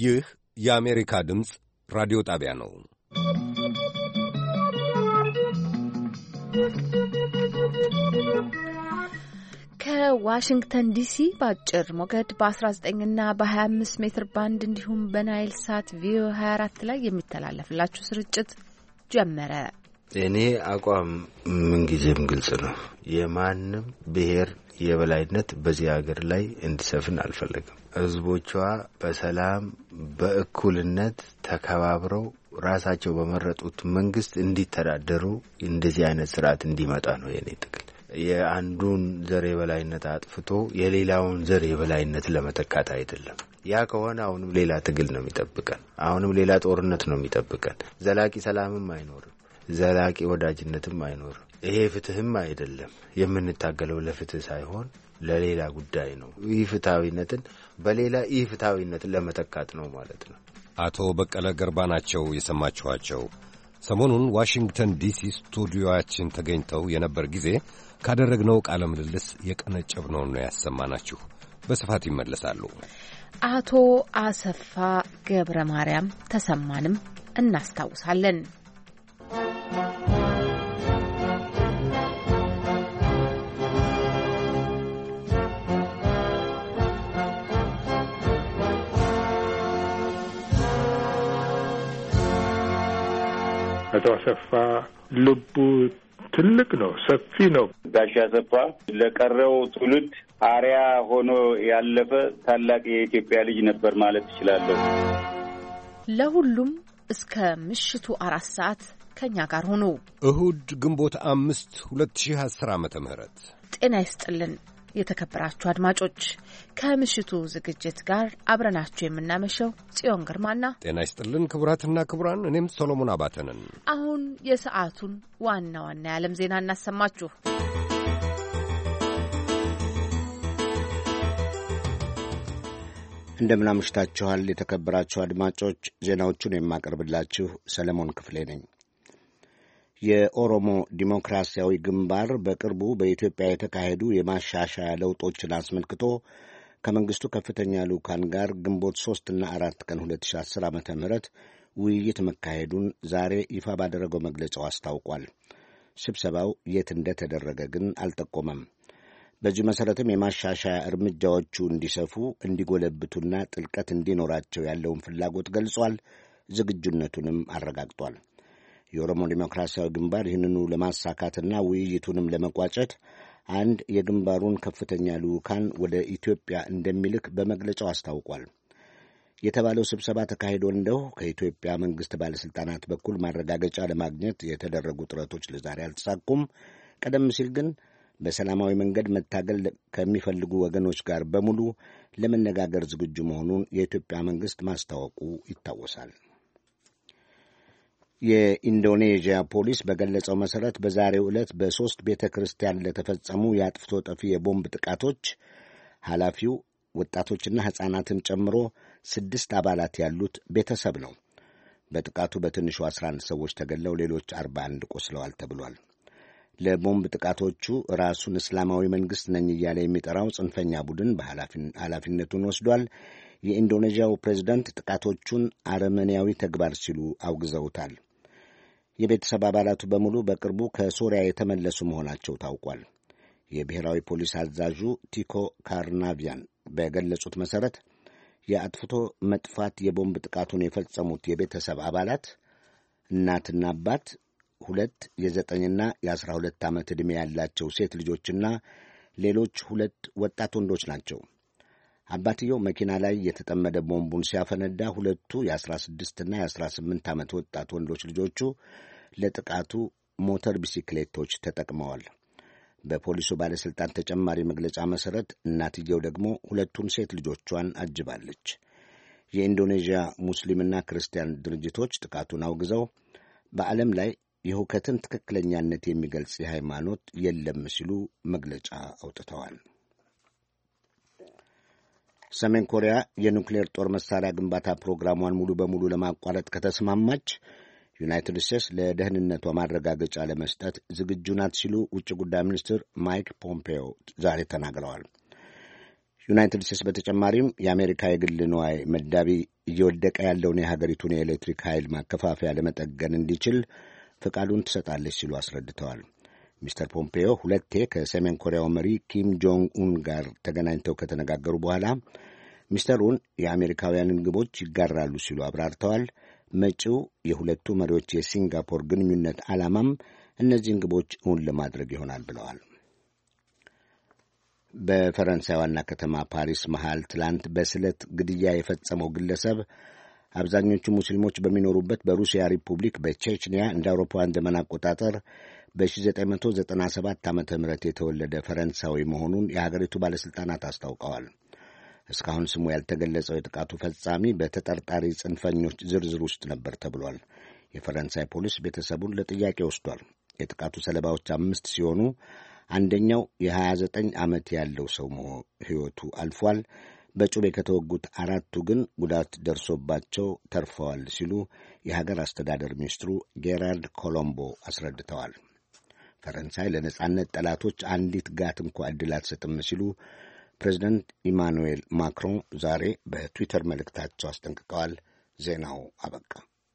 ይህ የአሜሪካ ድምፅ ራዲዮ ጣቢያ ነው። ከዋሽንግተን ዲሲ በአጭር ሞገድ በ19 እና በ25 ሜትር ባንድ እንዲሁም በናይል ሳት ቪኦ 24 ላይ የሚተላለፍላችሁ ስርጭት ጀመረ። እኔ አቋም ምንጊዜም ግልጽ ነው። የማንም ብሔር የበላይነት በዚህ ሀገር ላይ እንዲሰፍን አልፈለግም። ህዝቦቿ በሰላም በእኩልነት ተከባብረው ራሳቸው በመረጡት መንግስት እንዲተዳደሩ እንደዚህ አይነት ስርዓት እንዲመጣ ነው የኔ ትግል። የአንዱን ዘር የበላይነት አጥፍቶ የሌላውን ዘር የበላይነት ለመተካት አይደለም። ያ ከሆነ አሁንም ሌላ ትግል ነው የሚጠብቀን። አሁንም ሌላ ጦርነት ነው የሚጠብቀን። ዘላቂ ሰላምም አይኖርም። ዘላቂ ወዳጅነትም አይኖርም። ይሄ ፍትህም አይደለም። የምንታገለው ለፍትህ ሳይሆን ለሌላ ጉዳይ ነው። ይህ ፍትሃዊነትን በሌላ ይህ ፍትሃዊነትን ለመተካት ነው ማለት ነው። አቶ በቀለ ገርባ ናቸው የሰማችኋቸው። ሰሞኑን ዋሽንግተን ዲሲ ስቱዲዮአችን ተገኝተው የነበር ጊዜ ካደረግነው ቃለ ምልልስ የቀነጨብነውን ነው ያሰማናችሁ። በስፋት ይመለሳሉ። አቶ አሰፋ ገብረ ማርያም ተሰማንም እናስታውሳለን። አቶ አሰፋ ልቡ ትልቅ ነው፣ ሰፊ ነው። ጋሽ አሰፋ ለቀረው ትውልድ አርያ ሆኖ ያለፈ ታላቅ የኢትዮጵያ ልጅ ነበር ማለት እችላለሁ። ለሁሉም እስከ ምሽቱ 4 ሰዓት ከኛ ጋር ሆኖ እሁድ ግንቦት 5 2010 ዓመተ ምህረት ጤና ይስጥልን። የተከበራችሁ አድማጮች ከምሽቱ ዝግጅት ጋር አብረናችሁ የምናመሸው ጽዮን ግርማና ጤና ይስጥልን ክቡራትና ክቡራን፣ እኔም ሰሎሞን አባተነን። አሁን የሰዓቱን ዋና ዋና የዓለም ዜና እናሰማችሁ። እንደምን አምሽታችኋል የተከበራችሁ አድማጮች። ዜናዎቹን የማቀርብላችሁ ሰለሞን ክፍሌ ነኝ። የኦሮሞ ዲሞክራሲያዊ ግንባር በቅርቡ በኢትዮጵያ የተካሄዱ የማሻሻያ ለውጦችን አስመልክቶ ከመንግስቱ ከፍተኛ ልዑካን ጋር ግንቦት 3 እና 4 ቀን 2010 ዓ.ም ውይይት መካሄዱን ዛሬ ይፋ ባደረገው መግለጫው አስታውቋል። ስብሰባው የት እንደተደረገ ግን አልጠቆመም። በዚህ መሠረትም የማሻሻያ እርምጃዎቹ እንዲሰፉ እንዲጎለብቱና ጥልቀት እንዲኖራቸው ያለውን ፍላጎት ገልጿል። ዝግጁነቱንም አረጋግጧል። የኦሮሞ ዲሞክራሲያዊ ግንባር ይህንኑ ለማሳካትና ውይይቱንም ለመቋጨት አንድ የግንባሩን ከፍተኛ ልዑካን ወደ ኢትዮጵያ እንደሚልክ በመግለጫው አስታውቋል። የተባለው ስብሰባ ተካሂዶ እንደው ከኢትዮጵያ መንግሥት ባለሥልጣናት በኩል ማረጋገጫ ለማግኘት የተደረጉ ጥረቶች ለዛሬ አልተሳኩም። ቀደም ሲል ግን በሰላማዊ መንገድ መታገል ከሚፈልጉ ወገኖች ጋር በሙሉ ለመነጋገር ዝግጁ መሆኑን የኢትዮጵያ መንግሥት ማስታወቁ ይታወሳል። የኢንዶኔዥያ ፖሊስ በገለጸው መሠረት በዛሬው ዕለት በ3 ቤተ ክርስቲያን ለተፈጸሙ የአጥፍቶ ጠፊ የቦምብ ጥቃቶች ኃላፊው ወጣቶችና ሕፃናትን ጨምሮ 6 አባላት ያሉት ቤተሰብ ነው። በጥቃቱ በትንሹ 11 ሰዎች ተገድለው ሌሎች 41 ቆስለዋል ተብሏል። ለቦምብ ጥቃቶቹ ራሱን እስላማዊ መንግሥት ነኝ እያለ የሚጠራው ጽንፈኛ ቡድን ኃላፊነቱን ወስዷል። የኢንዶኔዥያው ፕሬዝዳንት ጥቃቶቹን አረመኔያዊ ተግባር ሲሉ አውግዘውታል። የቤተሰብ አባላቱ በሙሉ በቅርቡ ከሶሪያ የተመለሱ መሆናቸው ታውቋል። የብሔራዊ ፖሊስ አዛዡ ቲኮ ካርናቪያን በገለጹት መሠረት የአጥፍቶ መጥፋት የቦምብ ጥቃቱን የፈጸሙት የቤተሰብ አባላት እናትና አባት፣ 2 የ9ና የ12 ዓመት ዕድሜ ያላቸው ሴት ልጆችና ሌሎች 2 ወጣት ወንዶች ናቸው። አባትየው መኪና ላይ የተጠመደ ቦምቡን ሲያፈነዳ 2 የ16ና የ18 ዓመት ወጣት ወንዶች ልጆቹ ለጥቃቱ ሞተር ቢሲክሌቶች ተጠቅመዋል። በፖሊሱ ባለሥልጣን ተጨማሪ መግለጫ መሠረት እናትየው ደግሞ 2ቱን ሴት ልጆቿን አጅባለች። የኢንዶኔዥያ ሙስሊምና ክርስቲያን ድርጅቶች ጥቃቱን አውግዘው በዓለም ላይ የሁከትን ትክክለኛነት የሚገልጽ የሃይማኖት የለም ሲሉ መግለጫ አውጥተዋል። ሰሜን ኮሪያ የኑክሌር ጦር መሣሪያ ግንባታ ፕሮግራሟን ሙሉ በሙሉ ለማቋረጥ ከተስማማች ዩናይትድ ስቴትስ ለደህንነቷ ማረጋገጫ ለመስጠት ዝግጁ ናት ሲሉ ውጭ ጉዳይ ሚኒስትር ማይክ ፖምፔዮ ዛሬ ተናግረዋል። ዩናይትድ ስቴትስ በተጨማሪም የአሜሪካ የግል ንዋይ መዳቢ እየወደቀ ያለውን የሀገሪቱን የኤሌክትሪክ ኃይል ማከፋፈያ ለመጠገን እንዲችል ፈቃዱን ትሰጣለች ሲሉ አስረድተዋል። ሚስተር ፖምፔዮ ሁለቴ ከሰሜን ኮሪያው መሪ ኪም ጆንግ ኡን ጋር ተገናኝተው ከተነጋገሩ በኋላ ሚስተር ኡን የአሜሪካውያንን ግቦች ይጋራሉ ሲሉ አብራርተዋል። መጪው የሁለቱ መሪዎች የሲንጋፖር ግንኙነት ዓላማም እነዚህን ግቦች እውን ለማድረግ ይሆናል ብለዋል። በፈረንሳይ ዋና ከተማ ፓሪስ መሃል ትላንት በስለት ግድያ የፈጸመው ግለሰብ አብዛኞቹ ሙስሊሞች በሚኖሩበት በሩሲያ ሪፑብሊክ በቼችኒያ እንደ አውሮፓውያን ዘመን አቆጣጠር በ1997 ዓ.ም የተወለደ ፈረንሳዊ መሆኑን የሀገሪቱ ባለሥልጣናት አስታውቀዋል። እስካሁን ስሙ ያልተገለጸው የጥቃቱ ፈጻሚ በተጠርጣሪ ጽንፈኞች ዝርዝር ውስጥ ነበር ተብሏል። የፈረንሳይ ፖሊስ ቤተሰቡን ለጥያቄ ወስዷል። የጥቃቱ ሰለባዎች 5 ሲሆኑ አንደኛው የ29 ዓመት ያለው ሰው ሕይወቱ አልፏል። በጩቤ ከተወጉት 4ቱ ግን ጉዳት ደርሶባቸው ተርፈዋል ሲሉ የሀገር አስተዳደር ሚኒስትሩ ጌራርድ ኮሎምቦ አስረድተዋል። ፈረንሳይ ለነጻነት ጠላቶች አንዲት ጋት እንኳ ዕድል አትሰጥም ሲሉ ፕሬዚደንት ኢማኑኤል ማክሮን ዛሬ በትዊተር መልእክታቸው አስጠንቅቀዋል። ዜናው አበቃ።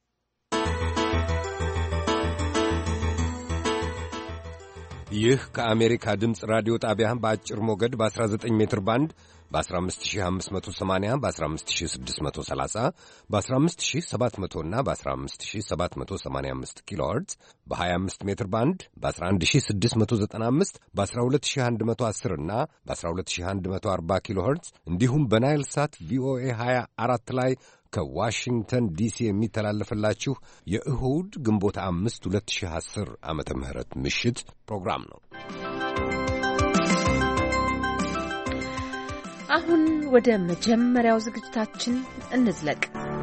ይህ ከአሜሪካ ድምፅ ራዲዮ ጣቢያ በአጭር ሞገድ በ19 ሜትር ባንድ በ15580 በ15630 በ15700 እና በ15785 ኪሎ ሄርትዝ በ25 ሜትር ባንድ በ11695 በ12110 እና በ12140 ኪሎ ሄርትዝ እንዲሁም በናይል ሳት ቪኦኤ 24 ላይ ከዋሽንግተን ዲሲ የሚተላለፍላችሁ የእሁድ ግንቦት 5 2010 ዓመተ ምህረት ምሽት ፕሮግራም ነው። አሁን ወደ መጀመሪያው ዝግጅታችን እንዝለቅ።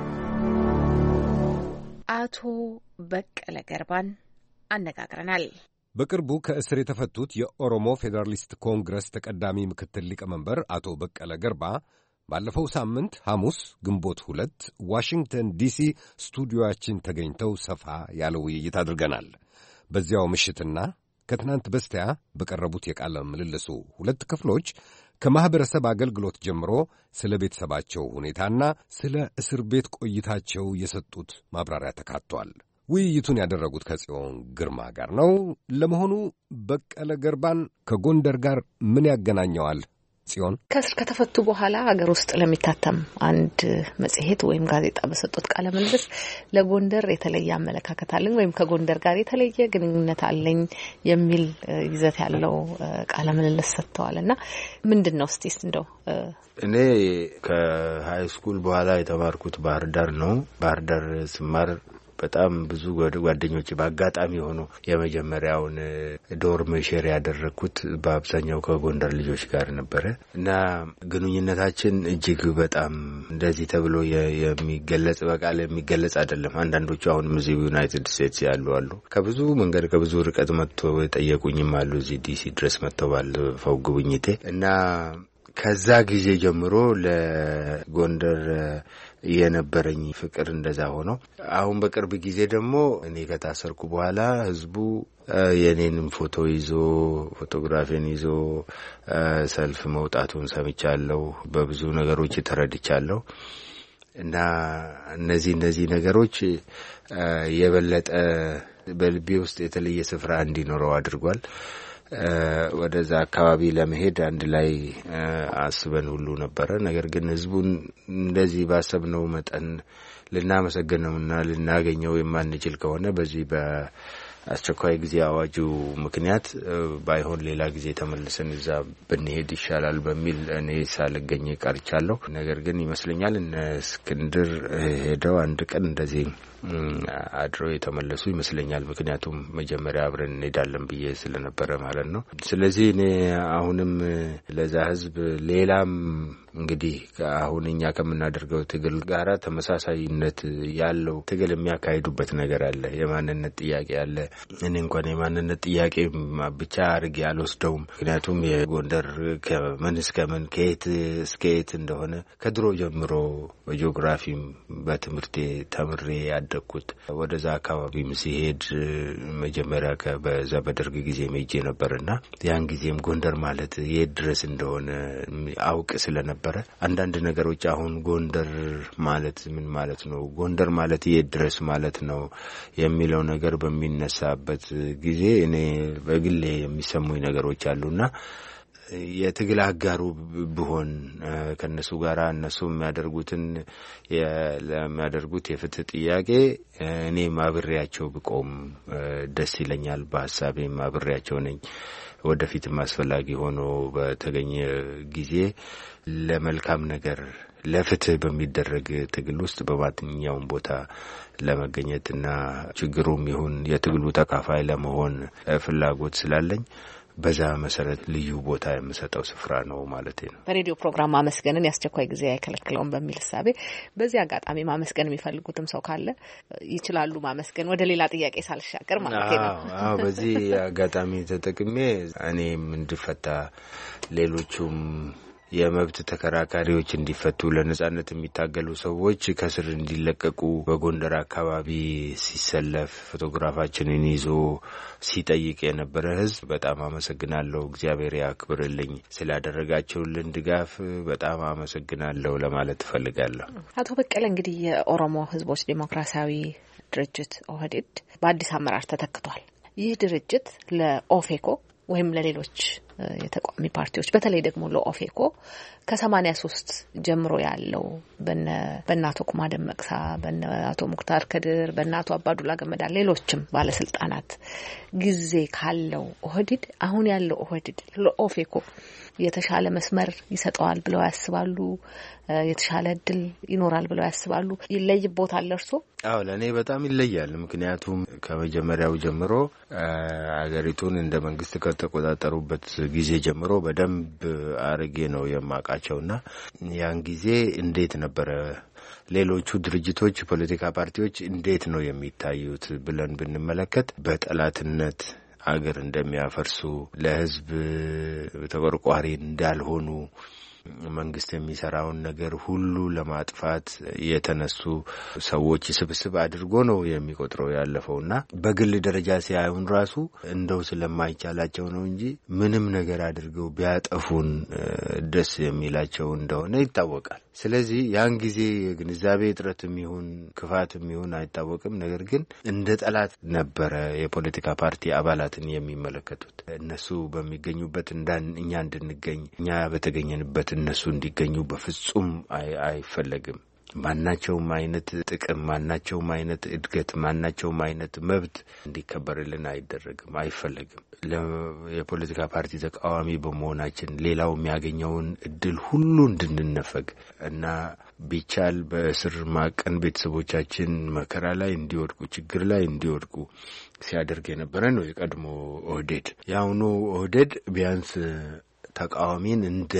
አቶ በቀለ ገርባን አነጋግረናል። በቅርቡ ከእስር የተፈቱት የኦሮሞ ፌዴራሊስት ኮንግረስ ተቀዳሚ ምክትል ሊቀመንበር አቶ በቀለ ገርባ ባለፈው ሳምንት ሐሙስ ግንቦት 2 ዋሽንግተን ዲሲ ስቱዲዮአችን ተገኝተው ሰፋ ያለ ውይይት አድርገናል። በዚያው ምሽትና ከትናንት በስቲያ በቀረቡት የቃለ ምልልሱ 2 ክፍሎች ከማኅበረሰብ አገልግሎት ጀምሮ ስለ ቤተሰባቸው ሁኔታና ስለ እስር ቤት ቆይታቸው የሰጡት ማብራሪያ ተካቷል። ውይይቱን ያደረጉት ከጽዮን ግርማ ጋር ነው። ለመሆኑ በቀለ ገርባን ከጎንደር ጋር ምን ያገናኘዋል? ጽዮን፣ ከእስር ከተፈቱ በኋላ ሀገር ውስጥ ለሚታተም አንድ መጽሔት ወይም ጋዜጣ በሰጡት ቃለ ምልልስ ለጎንደር የተለየ አመለካከት አለኝ ወይም ከጎንደር ጋር የተለየ ግንኙነት አለኝ የሚል ይዘት ያለው ቃለ ምልልስ ሰጥተዋል እና ምንድን ነው እስቲ እንደው እኔ ከሃይ ስኩል በኋላ የተማርኩት ባህር ዳር ነው። ባህር ዳር ስማር በጣም ብዙ ጓደኞች በአጋጣሚ ሆኖ የመጀመሪያውን ዶርም ሼር ያደረኩት በአብዛኛው ከጎንደር ልጆች ጋር ነበረ እና ግንኙነታችን እጅግ በጣም እንደዚህ ተብሎ የሚገለጽ በቃል የሚገለጽ አይደለም። አንዳንዶቹ አሁንም እዚህ ዩናይትድ ስቴትስ ያሉ አሉ። ከብዙ መንገድ ከብዙ ርቀት መጥተው የጠየቁኝም አሉ። እዚህ ዲሲ ድረስ መጥተው ባለፈው ጉብኝቴ እና ከዛ ጊዜ ጀምሮ ለጎንደር የነበረኝ ፍቅር እንደዛ ሆኖ አሁን በቅርብ ጊዜ ደግሞ እኔ ከታሰርኩ በኋላ ህዝቡ የኔንም ፎቶግራፊን ይዞ ሰልፍ መውጣቱን ሰምቻለሁ። በብዙ ነገሮች ተረድቻለሁ እና እነዚህ ነገሮች የበለጠ በልቤ ውስጥ የተለየ ስፍራ እንዲኖረው አድርጓል። ወደዛ አካባቢ ለመሄድ አንድ ላይ አስበን ሁሉ ነበረ። ነገር ግን ህዝቡን እንደዚህ ባሰብነው መጠን ልናመሰግነውና ልናገኘው የማንችል ከሆነ በዚህ በአስቸኳይ ጊዜ አዋጁ ምክንያት ባይሆን ሌላ ጊዜ ተመልሰን እዛ ብንሄድ ይሻላል በሚል እኔ ሳልገኝ ቀርቻለሁ። ነገር ግን ይመስለኛል እነ እስክንድር ሄደው አንድ ቀን እንደዚህ አድረው የተመለሱ ይመስለኛል። ምክንያቱም መጀመሪያ አብረን እንሄዳለን ብዬ ስለነበረ ማለት ነው። ስለዚህ እኔ አሁንም ለዛ ህዝብ ሌላም እንግዲህ አሁን እኛ ከምናደርገው ትግል ጋራ ተመሳሳይነት ያለው ትግል የሚያካሂዱበት ነገር አለ። የማንነት ጥያቄ አለ። እኔ እንኳን የማንነት ጥያቄ ብቻ አድርጌ አልወስደውም። ምክንያቱም የጎንደር ከምን እስከ ምን ከየት እስከ የት እንደሆነ ከድሮ ጀምሮ በጂኦግራፊም በትምህርቴ ተምሬ ያደግኩት። ወደዛ አካባቢም ሲሄድ መጀመሪያ በዛ በደርግ ጊዜ ሜጄ ነበርና ያን ጊዜም ጎንደር ማለት የት ድረስ እንደሆነ አውቅ ስለነበረ አንዳንድ ነገሮች አሁን ጎንደር ማለት ምን ማለት ነው፣ ጎንደር ማለት የት ድረስ ማለት ነው የሚለው ነገር በሚነሳበት ጊዜ እኔ በግሌ የሚሰሙኝ ነገሮች አሉና የትግል አጋሩ ብሆን ከነሱ ጋራ እነሱ የሚያደርጉት የፍትህ ጥያቄ እኔ ማብሬያቸው ብቆም ደስ ይለኛል። በሐሳቤ ማብሬያቸው ነኝ። ወደፊትም አስፈላጊ ሆኖ በተገኘ ጊዜ ለመልካም ነገር ለፍትህ በሚደረግ ትግል ውስጥ በማንኛውም ቦታ ለመገኘትና ችግሩም ይሁን የትግሉ ተካፋይ ለመሆን ፍላጎት ስላለኝ በዛ መሰረት ልዩ ቦታ የምሰጠው ስፍራ ነው ማለት ነው። በሬዲዮ ፕሮግራም ማመስገንን ያስቸኳይ ጊዜ አይከለክለውም በሚል ሐሳቤ በዚህ አጋጣሚ ማመስገን የሚፈልጉትም ሰው ካለ ይችላሉ ማመስገን። ወደ ሌላ ጥያቄ ሳልሻገር ማለት ነው። አዎ በዚህ አጋጣሚ ተጠቅሜ እኔም እንድፈታ ሌሎቹም የመብት ተከራካሪዎች እንዲፈቱ ለነጻነት የሚታገሉ ሰዎች ከስር እንዲለቀቁ በጎንደር አካባቢ ሲሰለፍ ፎቶግራፋችንን ይዞ ሲጠይቅ የነበረ ሕዝብ በጣም አመሰግናለሁ። እግዚአብሔር ያክብርልኝ። ስላደረጋችሁልን ድጋፍ በጣም አመሰግናለሁ ለማለት እፈልጋለሁ። አቶ በቀለ እንግዲህ የኦሮሞ ሕዝቦች ዴሞክራሲያዊ ድርጅት ኦህዴድ በአዲስ አመራር ተተክቷል። ይህ ድርጅት ለኦፌኮ ወይም ለሌሎች የተቃዋሚ ፓርቲዎች በተለይ ደግሞ ለኦፌኮ ከ83 ጀምሮ ያለው በእናቶ ኩማ ደመቅሳ፣ በእናቶ ሙክታር ከድር፣ በእናቶ አባዱላ ገመዳ ሌሎችም ባለስልጣናት ጊዜ ካለው ኦህዴድ አሁን ያለው ኦህዴድ ለኦፌኮ የተሻለ መስመር ይሰጠዋል ብለው ያስባሉ? የተሻለ እድል ይኖራል ብለው ያስባሉ? ይለይቦታል እርሶ? አዎ ለኔ በጣም ይለያል። ምክንያቱም ከመጀመሪያው ጀምሮ አገሪቱን እንደ መንግስት ከተቆጣጠሩበት ጊዜ ጀምሮ በደንብ አርጌ ነው የማውቃቸውና ያን ጊዜ እንዴት ነበረ ሌሎቹ ድርጅቶች ፖለቲካ ፓርቲዎች እንዴት ነው የሚታዩት ብለን ብንመለከት በጠላትነት አገር እንደሚያፈርሱ፣ ለህዝብ ተቆርቋሪ እንዳልሆኑ፣ መንግስት የሚሰራውን ነገር ሁሉ ለማጥፋት የተነሱ ሰዎች ስብስብ አድርጎ ነው የሚቆጥረው ያለፈውና በግል ደረጃ ሲያዩን ራሱ እንደው ስለማይቻላቸው ነው እንጂ ምንም ነገር አድርገው ቢያጠፉን ደስ የሚላቸው እንደሆነ ይታወቃል። ስለዚህ ያን ጊዜ ግንዛቤ እጥረትም ይሁን ክፋትም ይሁን አይታወቅም። ነገር ግን እንደ ጠላት ነበረ የፖለቲካ ፓርቲ አባላትን የሚመለከቱት። እነሱ በሚገኙበት እኛ እንድንገኝ፣ እኛ በተገኘንበት እነሱ እንዲገኙ በፍጹም አይፈለግም። ማናቸውም አይነት ጥቅም፣ ማናቸውም አይነት እድገት፣ ማናቸውም አይነት መብት እንዲከበርልን አይደረግም፣ አይፈለግም። የፖለቲካ ፓርቲ ተቃዋሚ በመሆናችን ሌላው የሚያገኘውን እድል ሁሉ እንድንነፈግ እና ቢቻል በእስር ማቀን ቤተሰቦቻችን መከራ ላይ እንዲወድቁ፣ ችግር ላይ እንዲወድቁ ሲያደርግ የነበረ ነው የቀድሞ ኦህዴድ። የአሁኑ ኦህዴድ ቢያንስ ተቃዋሚን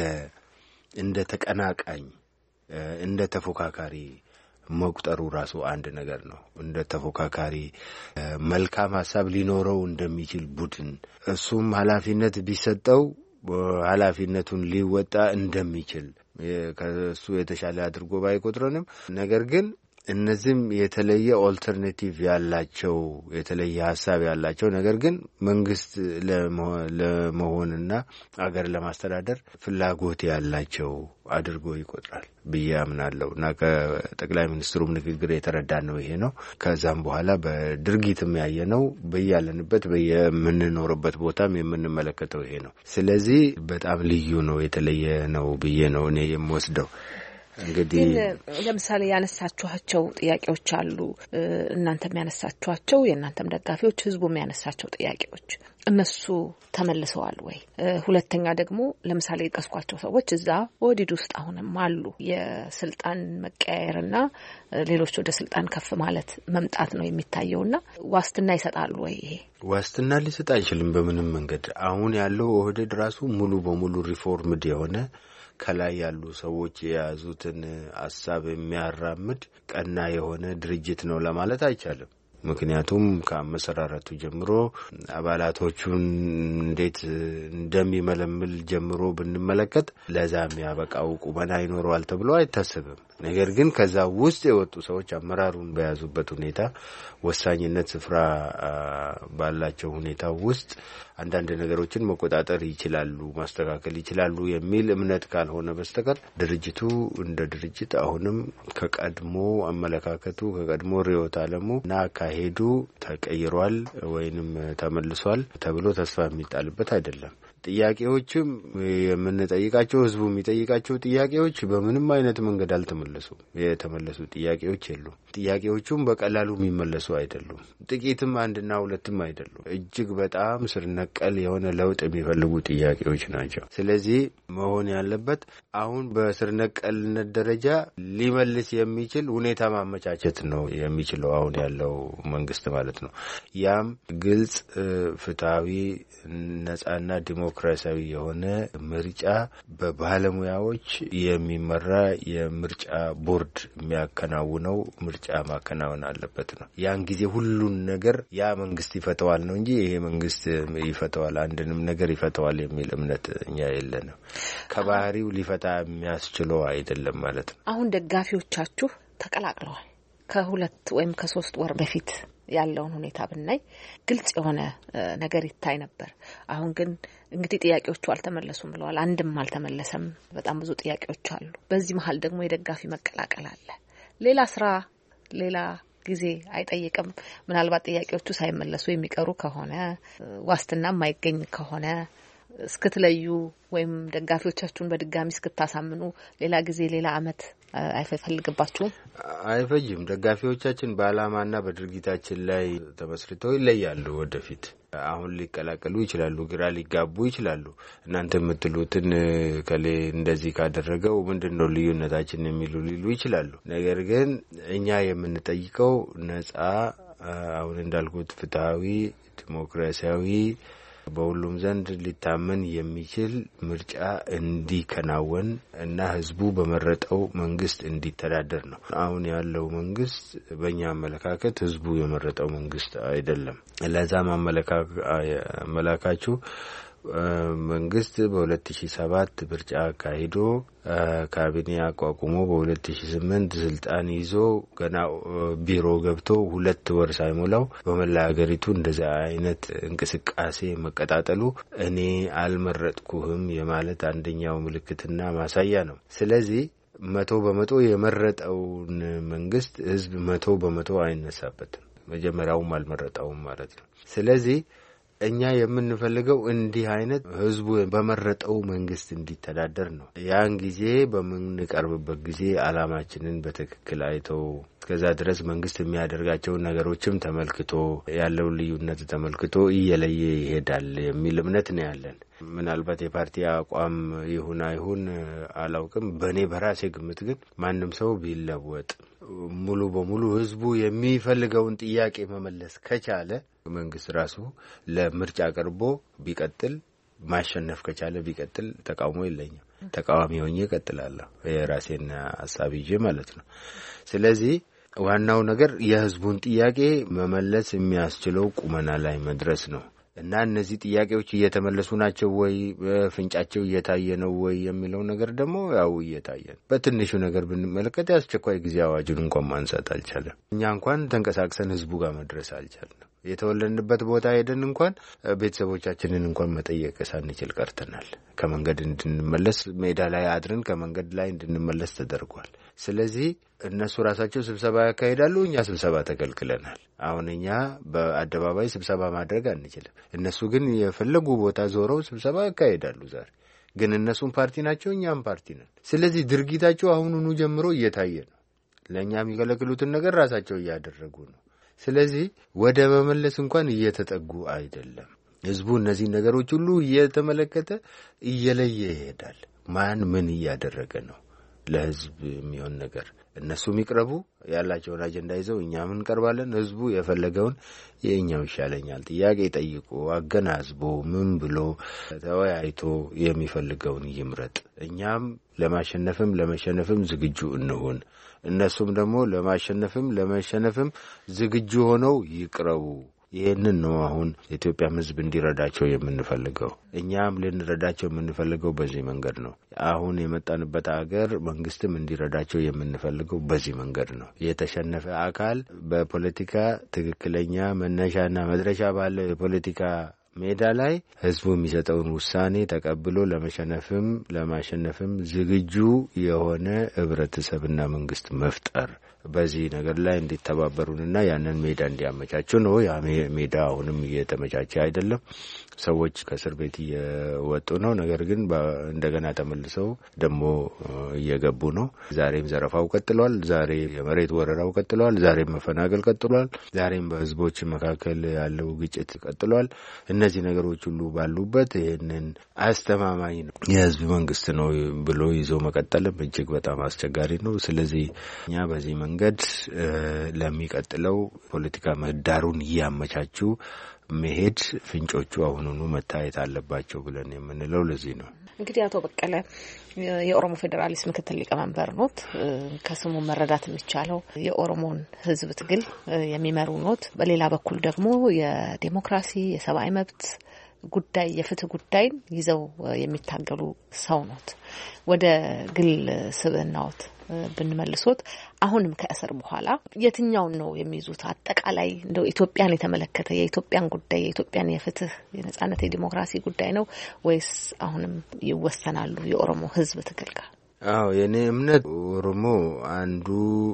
እንደ ተቀናቃኝ እንደ ተፎካካሪ መቁጠሩ ራሱ አንድ ነገር ነው። እንደ ተፎካካሪ መልካም ሀሳብ ሊኖረው እንደሚችል ቡድን እሱም ኃላፊነት ቢሰጠው ኃላፊነቱን ሊወጣ እንደሚችል ከሱ የተሻለ አድርጎ ባይቆጥረንም ነገር ግን እነዚህም የተለየ ኦልተርኔቲቭ ያላቸው የተለየ ሀሳብ ያላቸው ነገር ግን መንግስት ለመሆንና አገር ለማስተዳደር ፍላጎት ያላቸው አድርጎ ይቆጥራል ብዬ አምናለሁ እና ከጠቅላይ ሚኒስትሩም ንግግር የተረዳነው ይሄ ነው። ከዛም በኋላ በድርጊትም ያየነው በያለንበት በየምንኖርበት ቦታም የምንመለከተው ይሄ ነው። ስለዚህ በጣም ልዩ ነው፣ የተለየ ነው ብዬ ነው እኔ የምወስደው። እንግዲህ ለምሳሌ ያነሳችኋቸው ጥያቄዎች አሉ። እናንተም ያነሳችኋቸው፣ የእናንተም ደጋፊዎች ህዝቡም ያነሳቸው ጥያቄዎች እነሱ ተመልሰዋል ወይ? ሁለተኛ ደግሞ ለምሳሌ የጠቀስኳቸው ሰዎች እዛ ኦህዴድ ውስጥ አሁንም አሉ። የስልጣን መቀያየርና ሌሎች ወደ ስልጣን ከፍ ማለት መምጣት ነው የሚታየውና ዋስትና ይሰጣሉ ወይ? ይሄ ዋስትና ሊሰጥ አይችልም በምንም መንገድ። አሁን ያለው ኦህዴድ ራሱ ሙሉ በሙሉ ሪፎርምድ የሆነ ከላይ ያሉ ሰዎች የያዙትን ሀሳብ የሚያራምድ ቀና የሆነ ድርጅት ነው ለማለት አይቻልም። ምክንያቱም ከአመሰራረቱ ጀምሮ አባላቶቹን እንዴት እንደሚመለምል ጀምሮ ብንመለከት ለዛ የሚያበቃው ቁመና ይኖረዋል ተብሎ አይታሰብም። ነገር ግን ከዛ ውስጥ የወጡ ሰዎች አመራሩን በያዙበት ሁኔታ ወሳኝነት ስፍራ ባላቸው ሁኔታ ውስጥ አንዳንድ ነገሮችን መቆጣጠር ይችላሉ፣ ማስተካከል ይችላሉ የሚል እምነት ካልሆነ በስተቀር ድርጅቱ እንደ ድርጅት አሁንም ከቀድሞ አመለካከቱ ከቀድሞ ርዕዮተ ዓለሙ እና አካሄዱ ተቀይሯል ወይንም ተመልሷል ተብሎ ተስፋ የሚጣልበት አይደለም። ጥያቄዎችም የምንጠይቃቸው ህዝቡ የሚጠይቃቸው ጥያቄዎች በምንም አይነት መንገድ አልተመለሱም። የተመለሱ ጥያቄዎች የሉም። ጥያቄዎቹም በቀላሉ የሚመለሱ አይደሉም። ጥቂትም አንድና ሁለትም አይደሉም። እጅግ በጣም ስር ነቀል የሆነ ለውጥ የሚፈልጉ ጥያቄዎች ናቸው። ስለዚህ መሆን ያለበት አሁን በስር ነቀልነት ደረጃ ሊመልስ የሚችል ሁኔታ ማመቻቸት ነው የሚችለው አሁን ያለው መንግስት ማለት ነው። ያም ግልጽ፣ ፍትሃዊ፣ ነጻና ዲሞክራሲያዊ የሆነ ምርጫ በባለሙያዎች የሚመራ የምርጫ ቦርድ የሚያከናውነው ምርጫ ማከናወን አለበት ነው። ያን ጊዜ ሁሉን ነገር ያ መንግስት ይፈተዋል ነው እንጂ ይሄ መንግስት ይፈተዋል አንድንም ነገር ይፈተዋል የሚል እምነት እኛ የለንም። ከባህሪው ሊፈታ የሚያስችለው አይደለም ማለት ነው። አሁን ደጋፊዎቻችሁ ተቀላቅለዋል። ከ2 ወይም ከ3 ወር በፊት ያለውን ሁኔታ ብናይ ግልጽ የሆነ ነገር ይታይ ነበር። አሁን ግን እንግዲህ ጥያቄዎቹ አልተመለሱም ብለዋል። አንድም አልተመለሰም። በጣም ብዙ ጥያቄዎች አሉ። በዚህ መሀል ደግሞ የደጋፊ መቀላቀል አለ። ሌላ ስራ ሌላ ጊዜ አይጠይቅም። ምናልባት ጥያቄዎቹ ሳይመለሱ የሚቀሩ ከሆነ ዋስትና የማይገኝ ከሆነ እስክትለዩ ወይም ደጋፊዎቻችሁን በድጋሚ እስክታሳምኑ ሌላ ጊዜ ሌላ አመት አይፈልግባችሁም? አይፈጅም። ደጋፊዎቻችን በአላማና በድርጊታችን ላይ ተመስርተው ይለያሉ። ወደፊት አሁን ሊቀላቀሉ ይችላሉ፣ ግራ ሊጋቡ ይችላሉ። እናንተ የምትሉትን ከሌ እንደዚህ ካደረገው ምንድነው ልዩነታችን የሚሉ ሊሉ ይችላሉ። ነገር ግን እኛ የምንጠይቀው ነጻ፣ አሁን እንዳልኩት ፍትሃዊ፣ ዲሞክራሲያዊ በሁሉም ዘንድ ሊታመን የሚችል ምርጫ እንዲከናወን እና ህዝቡ በመረጠው መንግስት እንዲተዳደር ነው። አሁን ያለው መንግስት በእኛ አመለካከት ህዝቡ የመረጠው መንግስት አይደለም። ለዛም አመላካቹ መንግስት በ2007 ምርጫ አካሂዶ ካቢኔ አቋቁሞ በ2008 ስልጣን ይዞ ገና ቢሮ ገብቶ 2 ወር ሳይሞላው በመላ ሀገሪቱ እንደዛ አይነት እንቅስቃሴ መቀጣጠሉ እኔ አልመረጥኩህም የማለት አንደኛው ምልክትና ማሳያ ነው። ስለዚህ 100% የመረጠውን መንግስት ህዝብ 100% አይነሳበትም። መጀመሪያውም አልመረጠውም ማለት ነው። ስለዚህ እኛ የምንፈልገው እንዲህ አይነት ህዝቡ በመረጠው መንግስት እንዲተዳደር ነው። ያን ጊዜ በምንቀርብበት ጊዜ አላማችንን በትክክል አይተው እስከዛ ድረስ መንግስት የሚያደርጋቸው ነገሮችም ተመልክቶ ያለው ልዩነት ተመልክቶ እየለየ ይሄዳል የሚል እምነት ነው ያለን። ምናልባት የፓርቲ አቋም ይሁን አይሁን አላውቅም። በእኔ በራሴ ግምት ግን ማንም ሰው ቢለወጥ ሙሉ በሙሉ ህዝቡ የሚፈልገውን ጥያቄ መመለስ ከቻለ መንግስት ራሱ ለምርጫ ቀርቦ ቢቀጥል ማሸነፍ ከቻለ ቢቀጥል ተቃውሞ የለኝም። ተቃዋሚ ሆኜ እቀጥላለሁ የራሴን ሐሳብ ይዤ ማለት ነው። ስለዚህ ዋናው ነገር የህዝቡን ጥያቄ መመለስ የሚያስችለው ቁመና ላይ መድረስ ነው እና እነዚህ ጥያቄዎች እየተመለሱ ናቸው ወይ ፍንጫቸው እየታየ ነው ወይ የሚለው ነገር ደግሞ ያው እየታየ ነው። በትንሹ ነገር ብንመለከት ያስቸኳይ ጊዜ አዋጁን እንኳን ማንሳት አልቻለም። እኛ እንኳን ተንቀሳቅሰን ህዝቡ ጋር መድረስ አልቻልንም። የተወለድንበት ቦታ ሄደን እንኳን ቤተሰቦቻችንን እንኳን መጠየቅ ሳንችል ቀርተናል። ከመንገድ እንድንመለስ ሜዳ ላይ አድረን ከመንገድ ላይ እንድንመለስ ተደርጓል። ስለዚህ እነሱ ራሳቸው ስብሰባ ያካሂዳሉ፣ እኛ ስብሰባ ተከልክለናል። አሁን እኛ በአደባባይ ስብሰባ ማድረግ አንችልም። እነሱ ግን የፈለጉ ቦታ ዞረው ስብሰባ ያካሂዳሉ። ዛሬ ግን እነሱም ፓርቲ ናቸው፣ እኛም ፓርቲ ነን። ስለዚህ ድርጊታቸው አሁኑኑ ጀምሮ እየታየ ነው። ለእኛ የሚከለክሉትን ነገር ራሳቸው እያደረጉ ነው። ስለዚህ ወደ መመለስ እንኳን እየተጠጉ አይደለም። ህዝቡ እነዚህ ነገሮች ሁሉ እየተመለከተ እየለየ ይሄዳል። ማን ምን እያደረገ ነው ለህዝብ የሚሆን ነገር እነሱም ይቅረቡ ያላቸውን አጀንዳ ይዘው እኛም እንቀርባለን። ህዝቡ የፈለገውን የኛው ይሻለኛል ጥያቄ ጠይቆ አገናዝቦ ምን ብሎ ተወያይቶ የሚፈልገውን ይምረጥ። እኛም ለመሸነፍም ዝግጁ እንሆን። እነሱም ደግሞ ለመሸነፍም ዝግጁ ሆነው ይቅረቡ። ይሄንን ነው አሁን የኢትዮጵያ ህዝብ እንዲረዳቸው የምንፈልገው። እኛም ልንረዳቸው የምንፈልገው በዚህ መንገድ ነው። አሁን የመጣንበት ሀገር መንግስትም እንዲረዳቸው የምንፈልገው በዚህ መንገድ ነው። የተሸነፈ አካል በፖለቲካ ትክክለኛ መነሻና መድረሻ ባለው የፖለቲካ ሜዳ ላይ ህዝቡ የሚሰጠውን ውሳኔ ተቀብሎ ለማሸነፍም ዝግጁ የሆነ ህብረተሰብና መንግስት መፍጠር፣ በዚህ ነገር ላይ እንዲተባበሩንና ያንን ሜዳ እንዲያመቻቹ ነው። ያ ሜዳ አሁንም እየተመቻቸ አይደለም። ሰዎች ከእስር ቤት እየወጡ ነው። ነገር ግን እንደገና ተመልሰው ደግሞ እየገቡ ነው። ዛሬም ዘረፋው ቀጥሏል። ዛሬ የመሬት ወረራው ቀጥሏል። ዛሬም መፈናቀል ቀጥሏል። ዛሬም በህዝቦች መካከል ያለው ግጭት ቀጥሏል። እነዚህ ነገሮች ሁሉ ባሉበት ይህንን አስተማማኝ ነው የህዝብ መንግስት ነው ብሎ ይዞ መቀጠልም እጅግ በጣም አስቸጋሪ ነው። ስለዚህ እኛ በዚህ መንገድ ለሚቀጥለው ፖለቲካ ምህዳሩን እያመቻቹ መሄድ ፍንጮቹ አሁኑኑ መታየት አለባቸው ብለን የምንለው ለዚህ ነው። እንግዲህ አቶ በቀለ የኦሮሞ ፌዴራሊስት ምክትል ሊቀመንበር ኖት። ከስሙ መረዳት የሚቻለው የኦሮሞን ህዝብ ትግል የሚመሩ ኖት። በሌላ በኩል ደግሞ የዴሞክራሲ የሰብአዊ መብት ጉዳይ የፍትህ ጉዳይን ይዘው የሚታገሉ ሰው ኖት። ወደ ግል ስብዕናዎት ብንመልሶት አሁንም ከእስር በኋላ የትኛውን ነው የሚይዙት? አጠቃላይ እንደው ኢትዮጵያን የተመለከተ የኢትዮጵያን ጉዳይ የኢትዮጵያን የፍትህ የነጻነት የዲሞክራሲ ጉዳይ ነው ወይስ አሁንም ይወሰናሉ የኦሮሞ ህዝብ ትግል ጋር? አዎ የኔ እምነት ኦሮሞ አንዱ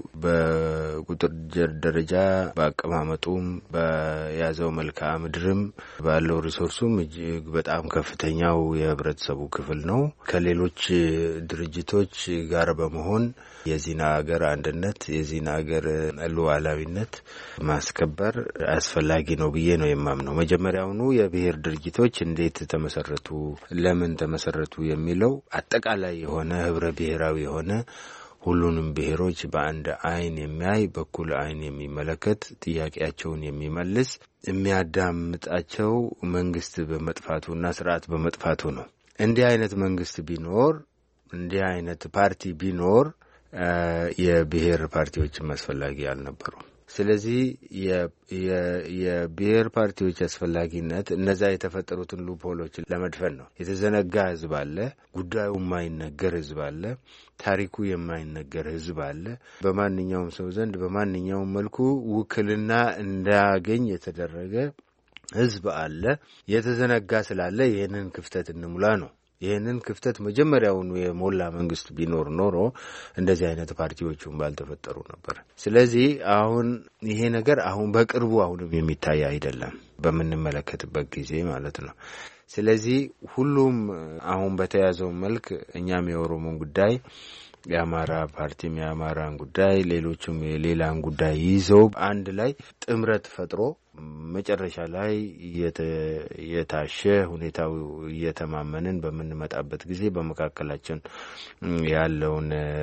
በቁጥር ደረጃ በአቀማመጡም በያዘው መልክዓ ምድርም ባለው ሪሶርሱም እጅግ በጣም ከፍተኛው የህብረተሰቡ ክፍል ነው። ከሌሎች ድርጅቶች ጋር በመሆን የዚህን ሀገር አንድነት የዚህን ሀገር ሉዓላዊነት ማስከበር አስፈላጊ ነው ብዬ ነው የማምነው። መጀመሪያውኑ የብሔር ድርጅቶች እንዴት ተመሰረቱ፣ ለምን ተመሰረቱ የሚለው አጠቃላይ የሆነ ህብረ ብሔራዊ የሆነ ሁሉንም ብሔሮች በአንድ አይን የሚያይ በኩል አይን የሚመለከት ጥያቄያቸውን የሚመልስ የሚያዳምጣቸው መንግስት በመጥፋቱና ስርዓት በመጥፋቱ ነው። እንዲህ አይነት መንግስት ቢኖር እንዲህ አይነት ፓርቲ ቢኖር የብሔር ፓርቲዎችም አስፈላጊ አልነበሩም። ስለዚህ የብሔር ፓርቲዎች አስፈላጊነት እነዛ የተፈጠሩትን ሉፖሎች ለመድፈን ነው። የተዘነጋ ህዝብ አለ፣ ጉዳዩ የማይነገር ህዝብ አለ፣ ታሪኩ የማይነገር ህዝብ አለ። በማንኛውም ሰው ዘንድ በማንኛውም መልኩ ውክልና እንዳያገኝ የተደረገ ህዝብ አለ። የተዘነጋ ስላለ ይህንን ክፍተት እንሙላ ነው። ይህንን ክፍተት መጀመሪያውኑ የሞላ መንግስት ቢኖር ኖሮ እንደዚህ አይነት ፓርቲዎቹን ባልተፈጠሩ ነበር። ስለዚህ አሁን ይሄ ነገር አሁን በቅርቡ አሁንም የሚታይ አይደለም በምንመለከትበት ጊዜ ማለት ነው። ስለዚህ ሁሉም አሁን በተያዘው መልክ እኛም የኦሮሞን ጉዳይ የአማራ ፓርቲም የአማራን ጉዳይ ሌሎችም የሌላን ጉዳይ ይዘው አንድ ላይ ጥምረት ፈጥሮ መጨረሻ ላይ የታሸ ሁኔታው እየተማመንን በምንመጣበት ጊዜ በመካከላችን ያለውን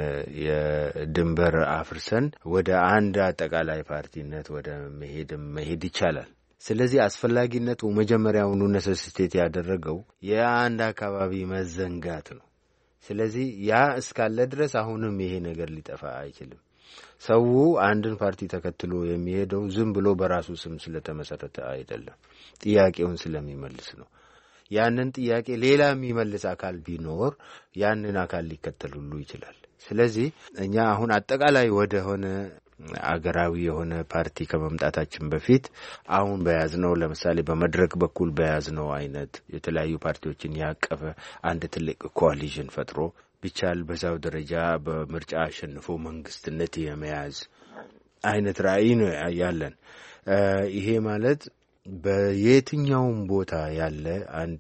የድንበር አፍርሰን ወደ አንድ አጠቃላይ ፓርቲነት ወደ መሄድ ይቻላል። ስለዚህ አስፈላጊነቱ መጀመሪያውኑ ነሰሲቴት ያደረገው የአንድ አካባቢ መዘንጋት ነው። ስለዚህ ያ እስካለ ድረስ አሁንም ይሄ ነገር ሊጠፋ አይችልም። ሰው አንድን ፓርቲ ተከትሎ የሚሄደው ዝም ብሎ በራሱ ስም ስለተመሰረተ አይደለም፣ ጥያቄውን ስለሚመልስ ነው። ያንን ጥያቄ ሌላ የሚመልስ አካል ቢኖር ያንን አካል ሊከተል ሁሉ ይችላል። ስለዚህ እኛ አሁን አጠቃላይ ወደ ሆነ አገራዊ የሆነ ፓርቲ ከመምጣታችን በፊት አሁን በያዝነው ለምሳሌ በመድረክ በኩል በያዝነው አይነት የተለያዩ ፓርቲዎችን ያቀፈ አንድ ትልቅ ኮአሊሽን ፈጥሮ ቢቻል በዛው ደረጃ በምርጫ አሸንፎ መንግስትነት የመያዝ አይነት ራዕይ ነው ያለን። ይሄ ማለት በየትኛውም ቦታ ያለ አንድ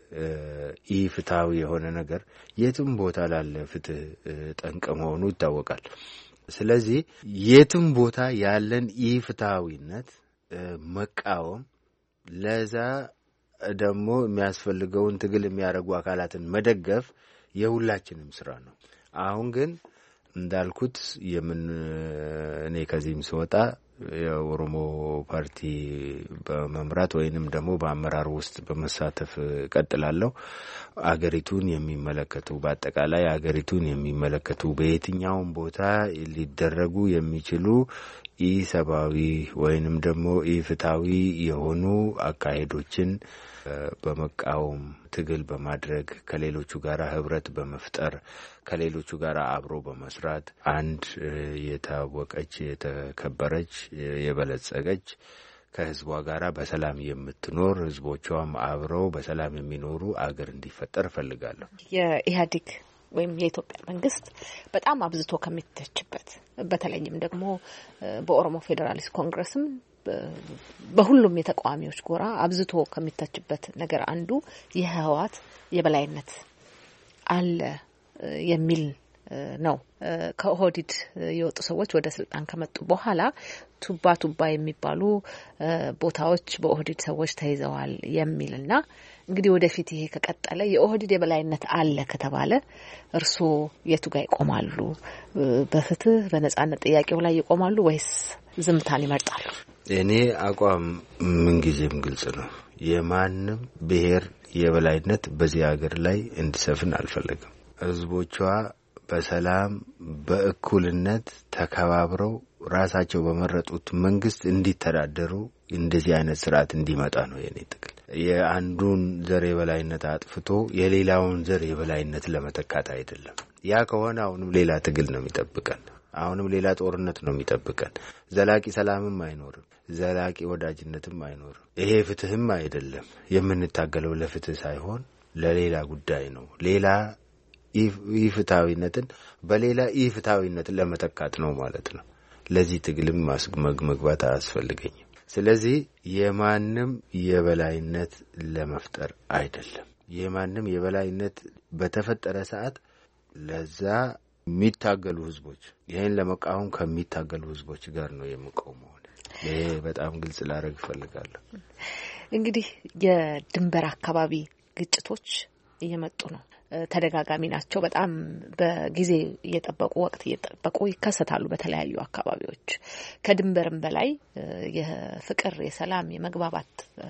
ኢፍትሃዊ የሆነ ነገር የትም ቦታ ላለ ፍትህ ጠንቅ መሆኑ ይታወቃል። ስለዚህ የትም ቦታ ያለን ኢፍትሃዊነት መቃወም፣ ለዛ ደግሞ የሚያስፈልገውን ትግል የሚያደርጉ አካላትን መደገፍ የሁላችንም ስራ ነው። አሁን ግን እንዳልኩት እኔ ከዚህም ስወጣ የኦሮሞ ፓርቲ በመምራት ወይንም ደግሞ በአመራር ውስጥ በመሳተፍ ቀጥላለሁ። አገሪቱን የሚመለከቱ በአጠቃላይ አገሪቱን የሚመለከቱ በየትኛውም ቦታ ሊደረጉ የሚችሉ ኢሰብአዊ ወይንም ደግሞ ኢፍትሃዊ የሆኑ አካሄዶችን በመቃወም ትግል በማድረግ ከሌሎቹ ጋር ህብረት በመፍጠር ከሌሎቹ ጋር አብሮ በመስራት አንድ የታወቀች የተከበረች የበለጸገች ከህዝቧ ጋር በሰላም የምትኖር ህዝቦቿም አብረው በሰላም የሚኖሩ አገር እንዲፈጠር እፈልጋለሁ። የኢህአዴግ ወይም የኢትዮጵያ መንግስት በጣም አብዝቶ ከሚተችበት በተለይም ደግሞ በኦሮሞ ፌዴራሊስት ኮንግረስም በሁሉም የተቃዋሚዎች ጎራ አብዝቶ ከሚተችበት ነገር አንዱ የህወሓት የበላይነት አለ የሚል ነው። ከኦህዴድ የወጡ ሰዎች ወደ ስልጣን ከመጡ በኋላ ቱባ የሚባሉ ቦታዎች በኦህዴድ ሰዎች ተይዘዋል የሚልና እንግዲህ ወደፊት ይሄ ከቀጠለ የኦህዴድ የበላይነት አለ ከተባለ እርስዎ የቱ ጋር ይቆማሉ? በፍትህ በነጻነት ጥያቄው ላይ ይቆማሉ ወይስ ዝምታን ይመርጣሉ? እኔ አቋም ምንጊዜም ግልጽ ነው። የማንም ብሔር የበላይነት በዚህ ሀገር ላይ እንዲሰፍን አልፈለግም። ህዝቦቿ በሰላም በእኩልነት ተከባብረው ራሳቸው በመረጡት መንግስት እንዲተዳደሩ እንደዚህ አይነት ስርዓት እንዲመጣ ነው የኔ ትግል። የአንዱን ዘር የበላይነት አጥፍቶ የሌላውን ዘር የበላይነት ለመተካት አይደለም። ያ ከሆነ አሁንም ሌላ ትግል ነው የሚጠብቀን። አሁንም ሌላ ጦርነት ነው የሚጠብቀን። ዘላቂ ሰላምም አይኖርም። ዘላቂ ወዳጅነትም አይኖርም። ይሄ ፍትህም አይደለም። የምንታገለው ለፍትህ ሳይሆን ለሌላ ጉዳይ ነው። ሌላ ኢፍትሃዊነትን በሌላ ኢፍትሃዊነትን ለመተካት ነው ማለት ነው። ለዚህ ትግልም መግባት አያስፈልገኝም። ስለዚህ የማንም የበላይነት ለመፍጠር አይደለም። የማንም የበላይነት በተፈጠረ ሰዓት ለዛ የሚታገሉ ህዝቦች ይሄን ለመቃወም ከሚታገሉ ህዝቦች ጋር ነው የምቆመው። ይሄ በጣም ግልጽ ላደርግ እፈልጋለሁ። እንግዲህ የድንበር አካባቢ ግጭቶች እየመጡ ነው። ተደጋጋሚ ናቸው። በጣም በጊዜ እየጠበቁ ወቅት እየጠበቁ ይከሰታሉ በተለያዩ አካባቢዎች። ከድንበርም በላይ የፍቅር፣ የሰላም፣ የመግባባት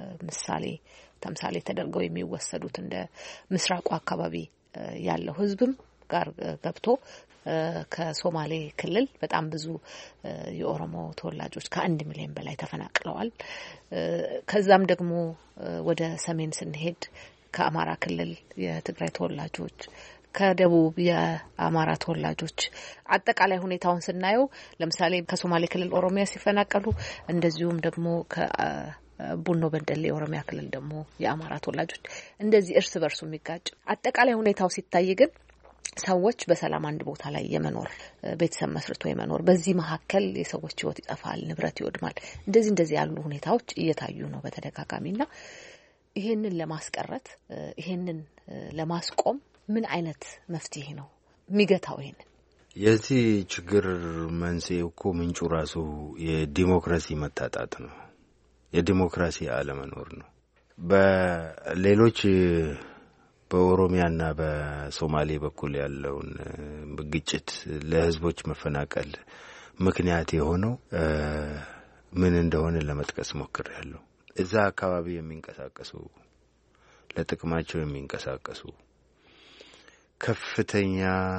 ተምሳሌ ተደርገው የሚወሰዱት እንደ ምስራቁ አካባቢ ያለው ህዝብም ጋር ገብቶ ከሶማሌ ክልል በጣም ብዙ የኦሮሞ ተወላጆች ከ1 ሚሊዮን በላይ ተፈናቅለዋል። ከዛም ደግሞ ወደ ሰሜን ስንሄድ ከአማራ ክልል የትግራይ ተወላጆች፣ ከደቡብ የአማራ ተወላጆች አጠቃላይ ሁኔታውን ስናየው ለምሳሌ ከሶማሌ ክልል ኦሮሚያ ሲፈናቀሉ እንደዚሁም ደግሞ ቡኖ በደሌ የኦሮሚያ ክልል ደግሞ የአማራ ተወላጆች እንደዚህ እርስ በርሱ የሚጋጭ አጠቃላይ ሁኔታው ሲታይ ግን ሰዎች በሰላም አንድ ቦታ ላይ የመኖር ቤተሰብ መስርቶ የመኖር በዚህ መካከል የሰዎች ህይወት ይጠፋል፣ ንብረት ይወድማል። እንደዚህ ያሉ ሁኔታዎች እየታዩ ነው በተደጋጋሚና ይሄንን ለማስቀረት ይሄንን ለማስቆም ምን አይነት መፍትሄ ነው የሚገታው? ይሄንን የዚህ ችግር መንስኤ እኮ ምንጩ ራሱ የዲሞክራሲ መታጣት ነው። የዲሞክራሲ አለመኖር ነው። በሌሎች በኦሮሚያና በሶማሌ በኩል ያለውን ግጭት ለህዝቦች መፈናቀል ምክንያት የሆነው ምን እንደሆነ ለመጥቀስ ሞክሬያለሁ። እዛ አካባቢ የሚንቀሳቀሱ ለጥቅማቸው የሚንቀሳቀሱ ከፍተኛ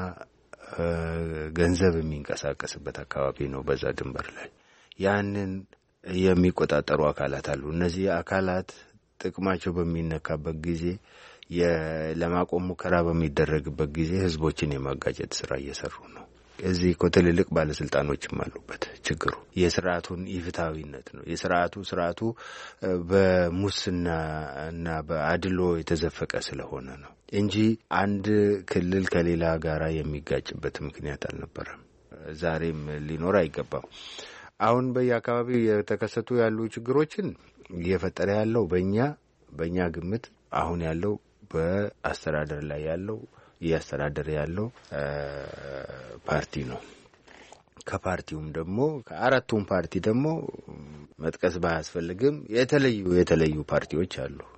ገንዘብ የሚንቀሳቀስበት አካባቢ ነው። በዛ ድንበር ላይ ያንን የሚቆጣጠሩ አካላት አሉ። እነዚህ አካላት ጥቅማቸው በሚነካበት ጊዜ ለማቆም ሙከራ በሚደረግበት ጊዜ ህዝቦችን የማጋጨት ስራ እየሰሩ ነው። እዚህ ትልልቅ ባለስልጣኖችም አሉበት። ችግሩ የስርዓቱን ኢፍትሃዊነት ነው። ስርዓቱ በሙስና እና በአድሎ የተዘፈቀ ስለሆነ ነው እንጂ አንድ ክልል ከሌላ ጋራ የሚጋጭበት ምክንያት አልነበረም። ዛሬም ሊኖር አይገባም። አሁን በየአካባቢው የተከሰቱ ያሉ ችግሮችን እየፈጠረ ያለው በእኛ ግምት አሁን ያለው በአስተዳደር ላይ ያለው እያስተዳደረ ያለው ፓርቲ ነው። ከፓርቲውም ደግሞ ከአራቱም ፓርቲ ደግሞ መጥቀስ ባያስፈልግም የተለዩ ፓርቲዎች አሉ።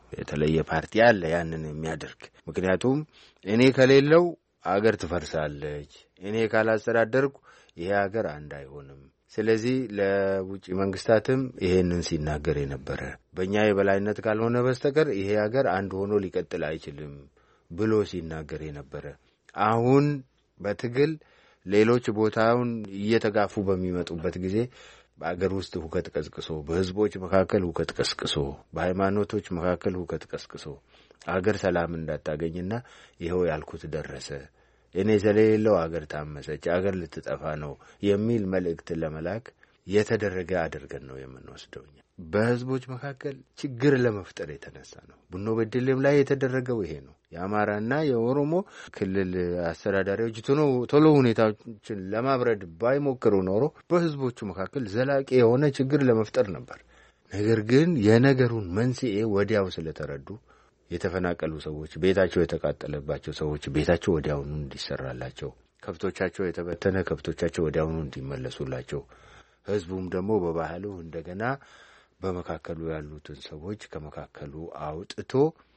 የተለየ ፓርቲ አለ ያንን የሚያደርግ። ምክንያቱም እኔ ከሌለው አገር ትፈርሳለች፣ እኔ ካላስተዳደርኩ ይሄ ሀገር አንድ አይሆንም። ስለዚህ ለውጭ መንግስታትም ይሄንን ሲናገር የነበረ በእኛ የበላይነት ካልሆነ በስተቀር ይሄ ሀገር አንድ ሆኖ ሊቀጥል አይችልም ብሎ ሲናገር የነበረ አሁን በትግል ሌሎች ቦታውን እየተጋፉ በሚመጡበት ጊዜ በአገር ውስጥ ሁከት ቀስቅሶ፣ በህዝቦች መካከል ሁከት ቀስቅሶ፣ በሃይማኖቶች መካከል ሁከት ቀስቅሶ አገር ሰላም እንዳታገኝና ይኸው ያልኩት ደረሰ፣ እኔ ስለሌለው አገር ታመሰች፣ አገር ልትጠፋ ነው የሚል መልእክት ለመላክ የተደረገ አድርገን ነው የምንወስደው። በህዝቦች መካከል ችግር ለመፍጠር የተነሳ ነው። ቡኖ በደሌም ላይ የተደረገው ይሄ ነው። የአማራና የኦሮሞ ክልል አስተዳዳሪዎች ቶሎ ሁኔታዎችን ለማብረድ ባይሞክሩ ኖሮ በህዝቦቹ መካከል ዘላቂ የሆነ ችግር ለመፍጠር ነበር። ነገር ግን የነገሩን መንስኤ ወዲያው ስለተረዱ የተፈናቀሉ ሰዎች፣ ቤታቸው የተቃጠለባቸው ሰዎች ቤታቸው ወዲያውኑ እንዲሰራላቸው፣ ከብቶቻቸው የተበተነ ከብቶቻቸው ወዲያውኑ እንዲመለሱላቸው፣ ህዝቡም ደግሞ በባህሉ እንደገና በመካከሉ ያሉትን ሰዎች ከመካከሉ አውጥቶ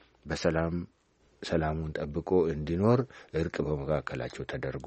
ሰላሙን ጠብቆ እንዲኖር እርቅ በመካከላቸው ተደርጎ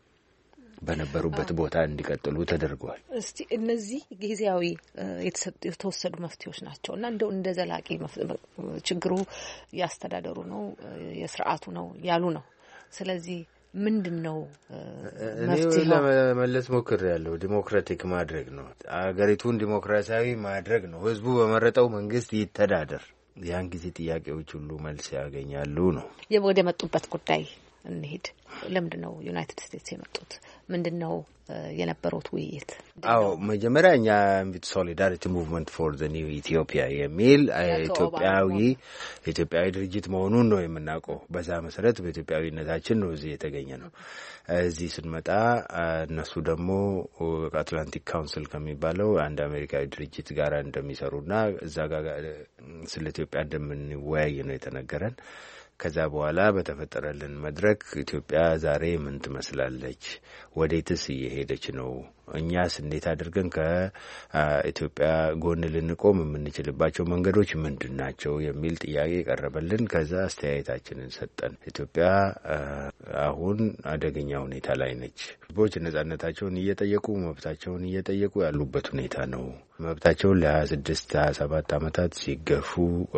በነበሩበት ቦታ እንዲቀጥሉ ተደርጓል። እስቲ እነዚህ ጊዜያዊ የተወሰዱ መፍትሄዎች ናቸው እና እንደው እንደ ዘላቂ ችግሩ ያስተዳደሩ ነው የስርዓቱ ነው ያሉ ነው። ስለዚህ ምንድነው መፍትሄው? ለመለስ ሞክር ያለው ዲሞክራቲክ ማድረግ ነው። አገሪቱን ዲሞክራሲያዊ ማድረግ ነው። ህዝቡ በመረጠው መንግስት ይተዳደር። ያን ጊዜ ጥያቄዎች ሁሉ መልስ ያገኛሉ ነው። ወደ መጡበት ጉዳይ እንሄድ። ለምንድነው ዩናይትድ ስቴትስ የመጡት? ምንድነው የነበሩት ውይይት? አዎ መጀመሪያ እኛ ሶሊዳሪቲ ሙቭመንት ፎር ዘ ኒው ኢትዮጵያ የሚል ኢትዮጵያዊ ድርጅት መሆኑን ነው የምናውቀው። በዛ መሰረት በኢትዮጵያዊነታችን ነው እዚህ የተገኘ ነው። እዚህ ስንመጣ እነሱ ደግሞ አትላንቲክ ካውንስል ከሚባለው አንድ አሜሪካዊ ድርጅት ጋር እንደሚሰሩና እዛ ጋር ስለ ኢትዮጵያ እንደምንወያይ ነው የተነገረን። ከዛ በኋላ በተፈጠረልን መድረክ ኢትዮጵያ ዛሬ ምን ትመስላለች? ወዴትስ እየሄደች ነው? እኛስ እንዴት አድርገን ከኢትዮጵያ ጎን ልንቆም የምንችልባቸው መንገዶች ምንድን ናቸው? የሚል ጥያቄ ቀረበልን። ከዛ አስተያየታችንን ሰጠን። ኢትዮጵያ አሁን አደገኛ ሁኔታ ላይ ነች። ህዝቦች ነጻነታቸውን እየጠየቁ መብታቸውን እየጠየቁ ያሉበት ሁኔታ ነው። መብታቸውን ለ26 27 ዓመታት ሲገፉ፣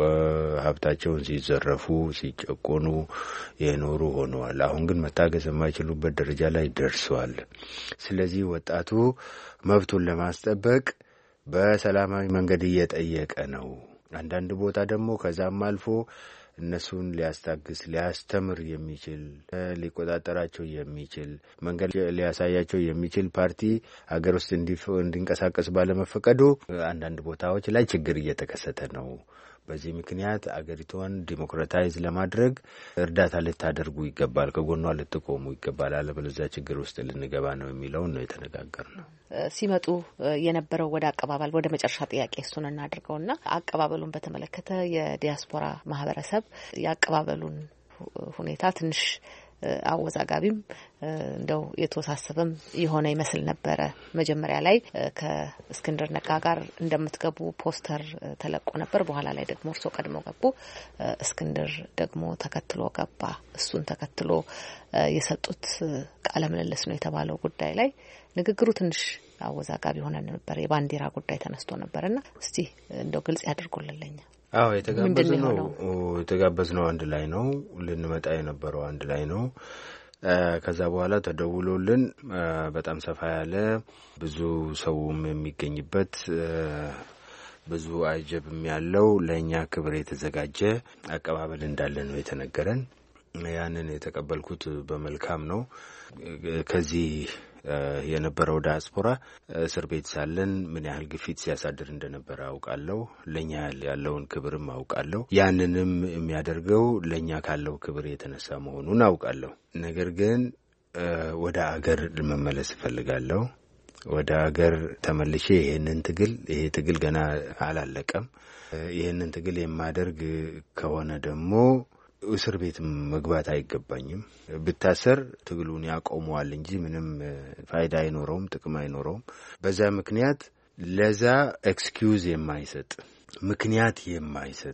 ሀብታቸውን ሲዘረፉ፣ ሲጨቆኑ የኖሩ ሆነዋል። አሁን ግን መታገስ የማይችሉበት ደረጃ ላይ ደርሰዋል። ስለዚህ ወጣቱ መብቱን ለማስጠበቅ በሰላማዊ መንገድ እየጠየቀ ነው። አንዳንድ ቦታ ደግሞ ከዛም አልፎ እነሱን ሊያስታግስ ሊያስተምር የሚችል ሊቆጣጠራቸው የሚችል መንገድ ሊያሳያቸው የሚችል ፓርቲ አገር ውስጥ እንዲንቀሳቀስ ባለመፈቀዱ አንዳንድ ቦታዎች ላይ ችግር እየተከሰተ ነው። በዚህ ምክንያት አገሪቷን ዲሞክራታይዝ ለማድረግ እርዳታ ልታደርጉ ይገባል፣ ከጎኗ ልትቆሙ ይገባል፣ አለበለዚያ ችግር ውስጥ ልንገባ ነው የሚለውን ነው የተነጋገርነው። ሲመጡ የነበረው ወደ አቀባበል ወደ መጨረሻ ጥያቄ እሱን እናድርገውና አቀባበሉን በተመለከተ የዲያስፖራ ማህበረሰብ የአቀባበሉን ሁኔታ ትንሽ አወዛጋቢም እንደው የተወሳሰበም የሆነ ይመስል ነበረ። መጀመሪያ ላይ ከእስክንድር ነጋ ጋር እንደምትገቡ ፖስተር ተለቆ ነበር። በኋላ ላይ ደግሞ እርሶ ቀድሞ ገቡ፣ እስክንድር ደግሞ ተከትሎ ገባ። እሱን ተከትሎ የሰጡት ቃለ ምልልስ ነው የተባለው ጉዳይ ላይ ንግግሩ ትንሽ አወዛጋቢ ሆነ ነበር። የባንዲራ ጉዳይ ተነስቶ ነበርና እስቲ እንደው ግልጽ ያድርጉልኝ። አዎ የተጋበዝነው አንድ ላይ ነው። ልንመጣ የነበረው አንድ ላይ ነው። ከዛ በኋላ ተደውሎልን በጣም ሰፋ ያለ ብዙ ሰውም የሚገኝበት ብዙ አጀብም ያለው ለእኛ ክብር የተዘጋጀ አቀባበል እንዳለ ነው የተነገረን። ያንን የተቀበልኩት በመልካም ነው። ከዚህ የነበረው ዲያስፖራ እስር ቤት ሳለን ምን ያህል ግፊት ሲያሳድር እንደነበረ አውቃለሁ። ለኛ ያለውን ክብርም አውቃለሁ። ያንንም የሚያደርገው ለኛ ካለው ክብር የተነሳ መሆኑን አውቃለሁ። ነገር ግን ወደ አገር መመለስ እፈልጋለሁ። ወደ አገር ተመልሼ ይሄ ትግል ገና አላለቀም። ይሄንን ትግል የማደርግ ከሆነ ደግሞ እስር ቤት መግባት አይገባኝም። ብታሰር ትግሉን ያቆመዋል እንጂ ምንም ፋይዳ አይኖረውም፣ ጥቅም አይኖረውም። በዛ ምክንያት ለዛ ኤክስኪዩዝ የማይሰጥ ምክንያት የማይሰጥ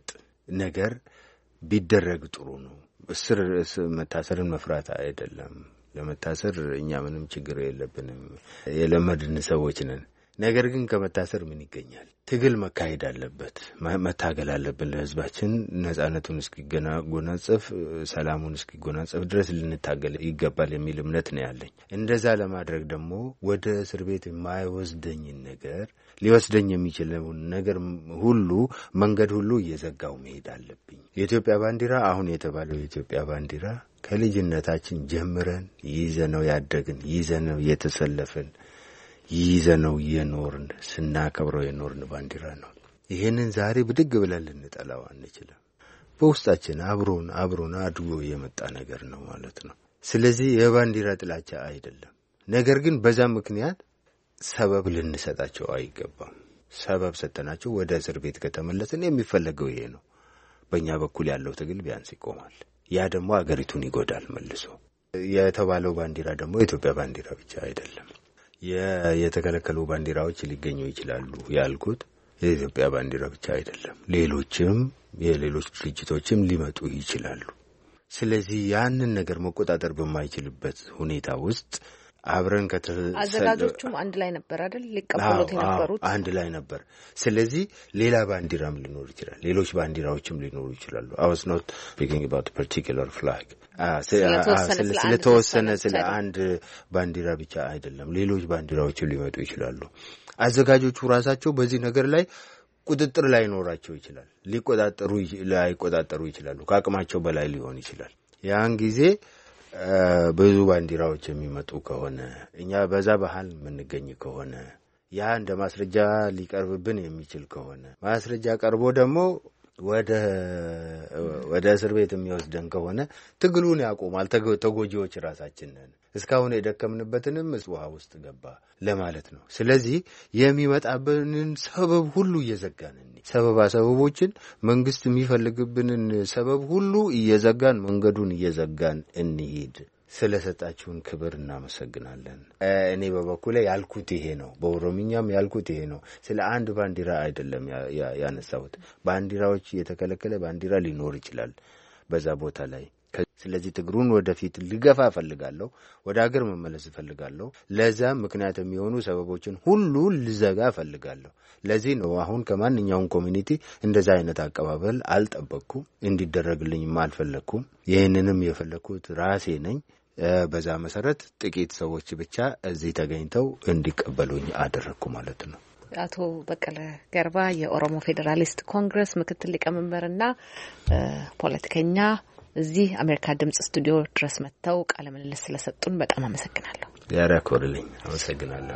ነገር ቢደረግ ጥሩ ነው። መታሰርን መፍራት አይደለም። ለመታሰር እኛ ምንም ችግር የለብንም፣ የለመድን ሰዎች ነን። ነገር ግን ከመታሰር ምን ይገኛል? ትግል መካሄድ አለበት፣ መታገል አለብን። ለህዝባችን ነጻነቱን እስኪጎናጸፍ፣ ሰላሙን እስኪጎናጸፍ ድረስ ልንታገል ይገባል የሚል እምነት ነው ያለኝ። እንደዛ ለማድረግ ደግሞ ወደ እስር ቤት የማይወስደኝን ነገር ሊወስደኝ የሚችለውን ነገር ሁሉ መንገድ ሁሉ እየዘጋው መሄድ አለብኝ። የኢትዮጵያ ባንዲራ አሁን የተባለው የኢትዮጵያ ባንዲራ ከልጅነታችን ጀምረን ይዘነው ያደግን፣ ይዘነው የተሰለፍን፣ ይዘነው የኖርን ስናከብረው የኖርን ባንዲራ ነው። ይሄንን ዛሬ ብድግ ብለን ልንጠላው አንችልም። በውስጣችን አብሮን አድጎ የመጣ ነገር ነው ማለት ነው። ስለዚህ የባንዲራ ጥላቻ አይደለም። ነገር ግን በዛ ምክንያት ሰበብ ልንሰጣቸው አይገባም። ሰበብ ሰጠናቸው ወደ እስር ቤት ከተመለስን የሚፈለገው ይሄ ነው። በእኛ በኩል ያለው ትግል ቢያንስ ይቆማል። ያ ደግሞ አገሪቱን ይጎዳል መልሶ። የተባለው ባንዲራ ደግሞ የኢትዮጵያ ባንዲራ ብቻ አይደለም። የተከለከሉ ባንዲራዎች ሊገኙ ይችላሉ ያልኩት የኢትዮጵያ ባንዲራ ብቻ አይደለም። የሌሎች ድርጅቶችም ሊመጡ ይችላሉ። ስለዚህ ያንን ነገር መቆጣጠር በማይችልበት ሁኔታ ውስጥ አብረን አዘጋጆቹም አንድ ላይ ነበር አይደል? ሊቀበሉት የነበሩት አንድ ላይ ነበር። ስለዚህ ሌላ ባንዲራም ሊኖር ይችላል፣ ሌሎች ባንዲራዎችም ሊኖሩ ይችላሉ። I was not speaking about a particular flag. ስለተወሰነ ስለ አንድ ባንዲራ ብቻ አይደለም፣ ሌሎች ባንዲራዎችም ሊመጡ ይችላሉ። አዘጋጆቹ ራሳቸው በዚህ ነገር ላይ ቁጥጥር ላይ ኖራቸው ይችላል፣ ላይቆጣጠሩ ይችላሉ፣ ከአቅማቸው በላይ ሊሆን ይችላል። ያን ጊዜ ብዙ ባንዲራዎች የሚመጡ ከሆነ እኛ በዛ ባህል የምንገኝ ከሆነ ያ እንደ ማስረጃ ሊቀርብብን የሚችል ከሆነ ማስረጃ ቀርቦ ደግሞ ወደ እስር ቤት የሚወስደን ከሆነ ትግሉን ያቆማል። ተጎጂዎች ራሳችን ነን። እስካሁን የደከምንበትንም ውሃ ውስጥ ገባ ለማለት ነው። ስለዚህ የሚመጣብንን ሰበብ ሁሉ እየዘጋን ሰበቦችን መንግስት የሚፈልግብንን ሰበብ ሁሉ እየዘጋን መንገዱን እየዘጋን እንሂድ። ስለሰጣችሁን ክብር እናመሰግናለን። እኔ በበኩሌ ያልኩት ይሄ ነው። በኦሮምኛም ያልኩት ይሄ ነው። ስለ አንድ ባንዲራ አይደለም ያነሳሁት። ባንዲራዎች የተከለከለ ባንዲራ ሊኖር ይችላል በዛ ቦታ ላይ። ስለዚህ ትግሩን ወደፊት ልገፋ ፈልጋለሁ፣ ወደ ሀገር መመለስ ፈልጋለሁ። ለዛ ምክንያት የሚሆኑ ሰበቦችን ሁሉ ልዘጋ ፈልጋለሁ። ለዚህ ነው አሁን ከማንኛውም ኮሚኒቲ እንደዛ አይነት አቀባበል አልጠበቅኩም፣ እንዲደረግልኝም አልፈለኩም። ይህንንም የፈለኩት ራሴ ነኝ። በዛ መሰረት ጥቂት ሰዎች ብቻ እዚህ ተገኝተው እንዲቀበሉኝ አደረግኩ ማለት ነው። አቶ በቀለ ገርባ የኦሮሞ ፌዴራሊስት ኮንግረስ ምክትል ሊቀመንበርና ፖለቲከኛ እዚህ አሜሪካ ድምጽ ስቱዲዮ ድረስ መጥተው ቃለ ምልልስ ስለሰጡን በጣም አመሰግናለሁ። ያራኮርልኝ አመሰግናለሁ።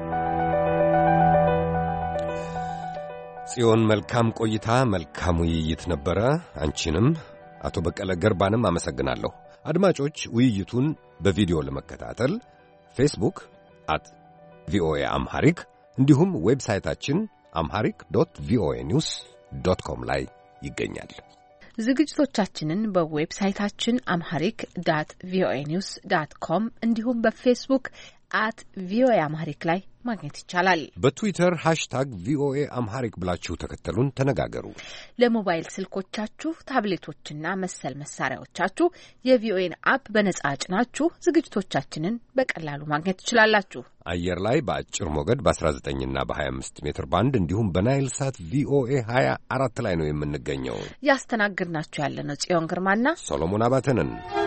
ጽዮን መልካም ቆይታ፣ መልካም ውይይት ነበረ። አንቺንም አቶ በቀለ ገርባንም አመሰግናለሁ። አድማጮች ውይይቱን በቪዲዮ ለመከታተል ፌስቡክ @ቪኦኤ አምሃሪክ እንዲሁም ዌብሳይታችን amharic.voanews.com ላይ ይገኛል። ዝግጅቶቻችንን በዌብሳይታችን amharic.voanews.com እንዲሁም በፌስቡክ @ቪኦኤ አምሃሪክ ላይ ማግኘት ይቻላል። በትዊተር #ቪኦኤ አምሃሪክ ብላችሁ ተከተሉን፣ ተነጋገሩ። ለሞባይል ስልኮቻችሁ፣ ታብሌቶችና መሰል መሳሪያዎቻችሁ የቪኦኤን አፕ በነጻ ጭናችሁ ዝግጅቶቻችንን በቀላሉ ማግኘት ትችላላችሁ። አየር ላይ በአጭር ሞገድ በ19ና በ25 ሜትር ባንድ እንዲሁም በናይል ሳት ቪኦኤ 24 ላይ ነው የምንገኘው። ያስተናግድናችሁ ያለነው ጽዮን ግርማና ሶሎሞን አባተንን።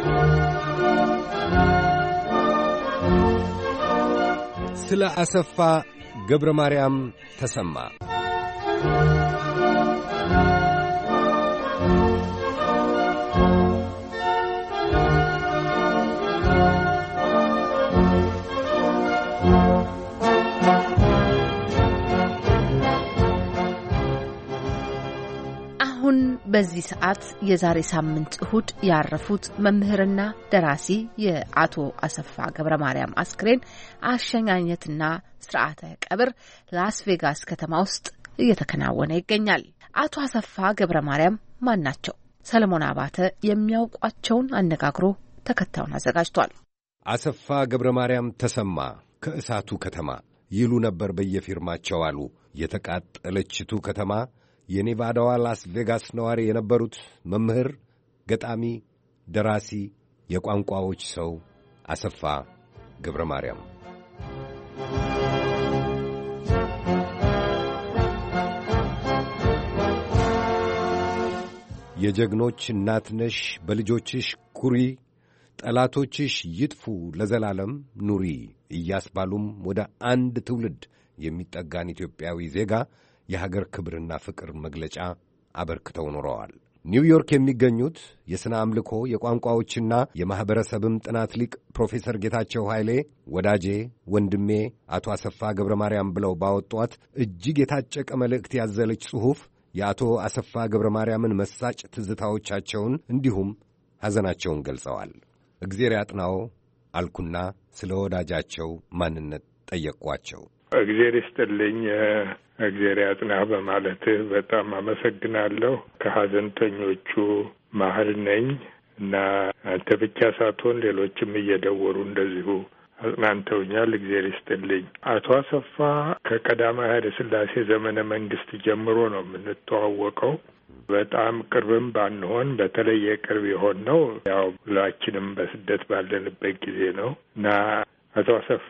ስለ አሰፋ ገብረ ማርያም ተሰማ አሁን በዚህ ሰዓት የዛሬ ሳምንት እሁድ ያረፉት መምህርና ደራሲ የአቶ አሰፋ ገብረ ማርያም አስክሬን አሸኛኘትና ስርዓተ ቀብር ላስ ቬጋስ ከተማ ውስጥ እየተከናወነ ይገኛል። አቶ አሰፋ ገብረ ማርያም ማን ናቸው? ሰለሞን አባተ የሚያውቋቸውን አነጋግሮ ተከታዩን አዘጋጅቷል። አሰፋ ገብረ ማርያም ተሰማ ከእሳቱ ከተማ ይሉ ነበር በየፊርማቸው አሉ። የተቃጠለችቱ ከተማ የኔቫዳዋ ላስ ቬጋስ ነዋሪ የነበሩት መምህር፣ ገጣሚ፣ ደራሲ፣ የቋንቋዎች ሰው አሰፋ ገብረ ማርያም። የጀግኖች እናት ነሽ፣ በልጆችሽ ኩሪ፣ ጠላቶችሽ ይጥፉ ለዘላለም ኑሪ እያስባሉም ወደ አንድ ትውልድ የሚጠጋን ኢትዮጵያዊ ዜጋ የሀገር ክብርና ፍቅር መግለጫ አበርክተው ኖረዋል። ኒውዮርክ የሚገኙት የሥነ አምልኮ የቋንቋዎችና የማኅበረሰብም ጥናት ሊቅ ፕሮፌሰር ጌታቸው ኃይሌ ወዳጄ፣ ወንድሜ አቶ አሰፋ ገብረ ማርያም ብለው ባወጧት እጅግ የታጨቀ መልእክት ያዘለች ጽሑፍ የአቶ አሰፋ ገብረ ማርያምን መሳጭ ትዝታዎቻቸውን እንዲሁም ሐዘናቸውን ገልጸዋል። እግዜር ያጥናው አልኩና ስለ ወዳጃቸው ማንነት ጠየቅኳቸው። እግዜር ይስጥልኝ፣ እግዜር ያጥናህ በማለትህ በጣም አመሰግናለሁ። ከሐዘንተኞቹ መሀል ነኝ እና አንተ ብቻ ሳትሆን ሌሎችም እየደወሉ እንደዚሁ አጽናንተውኛል። እግዜር ይስጥልኝ። አቶ አሰፋ ከቀዳማዊ ኃይለ ሥላሴ ዘመነ መንግስት ጀምሮ ነው የምንተዋወቀው። በጣም ቅርብም ባንሆን በተለየ ቅርብ የሆነው ያው ሁላችንም በስደት ባለንበት ጊዜ ነው እና አቶ አሰፋ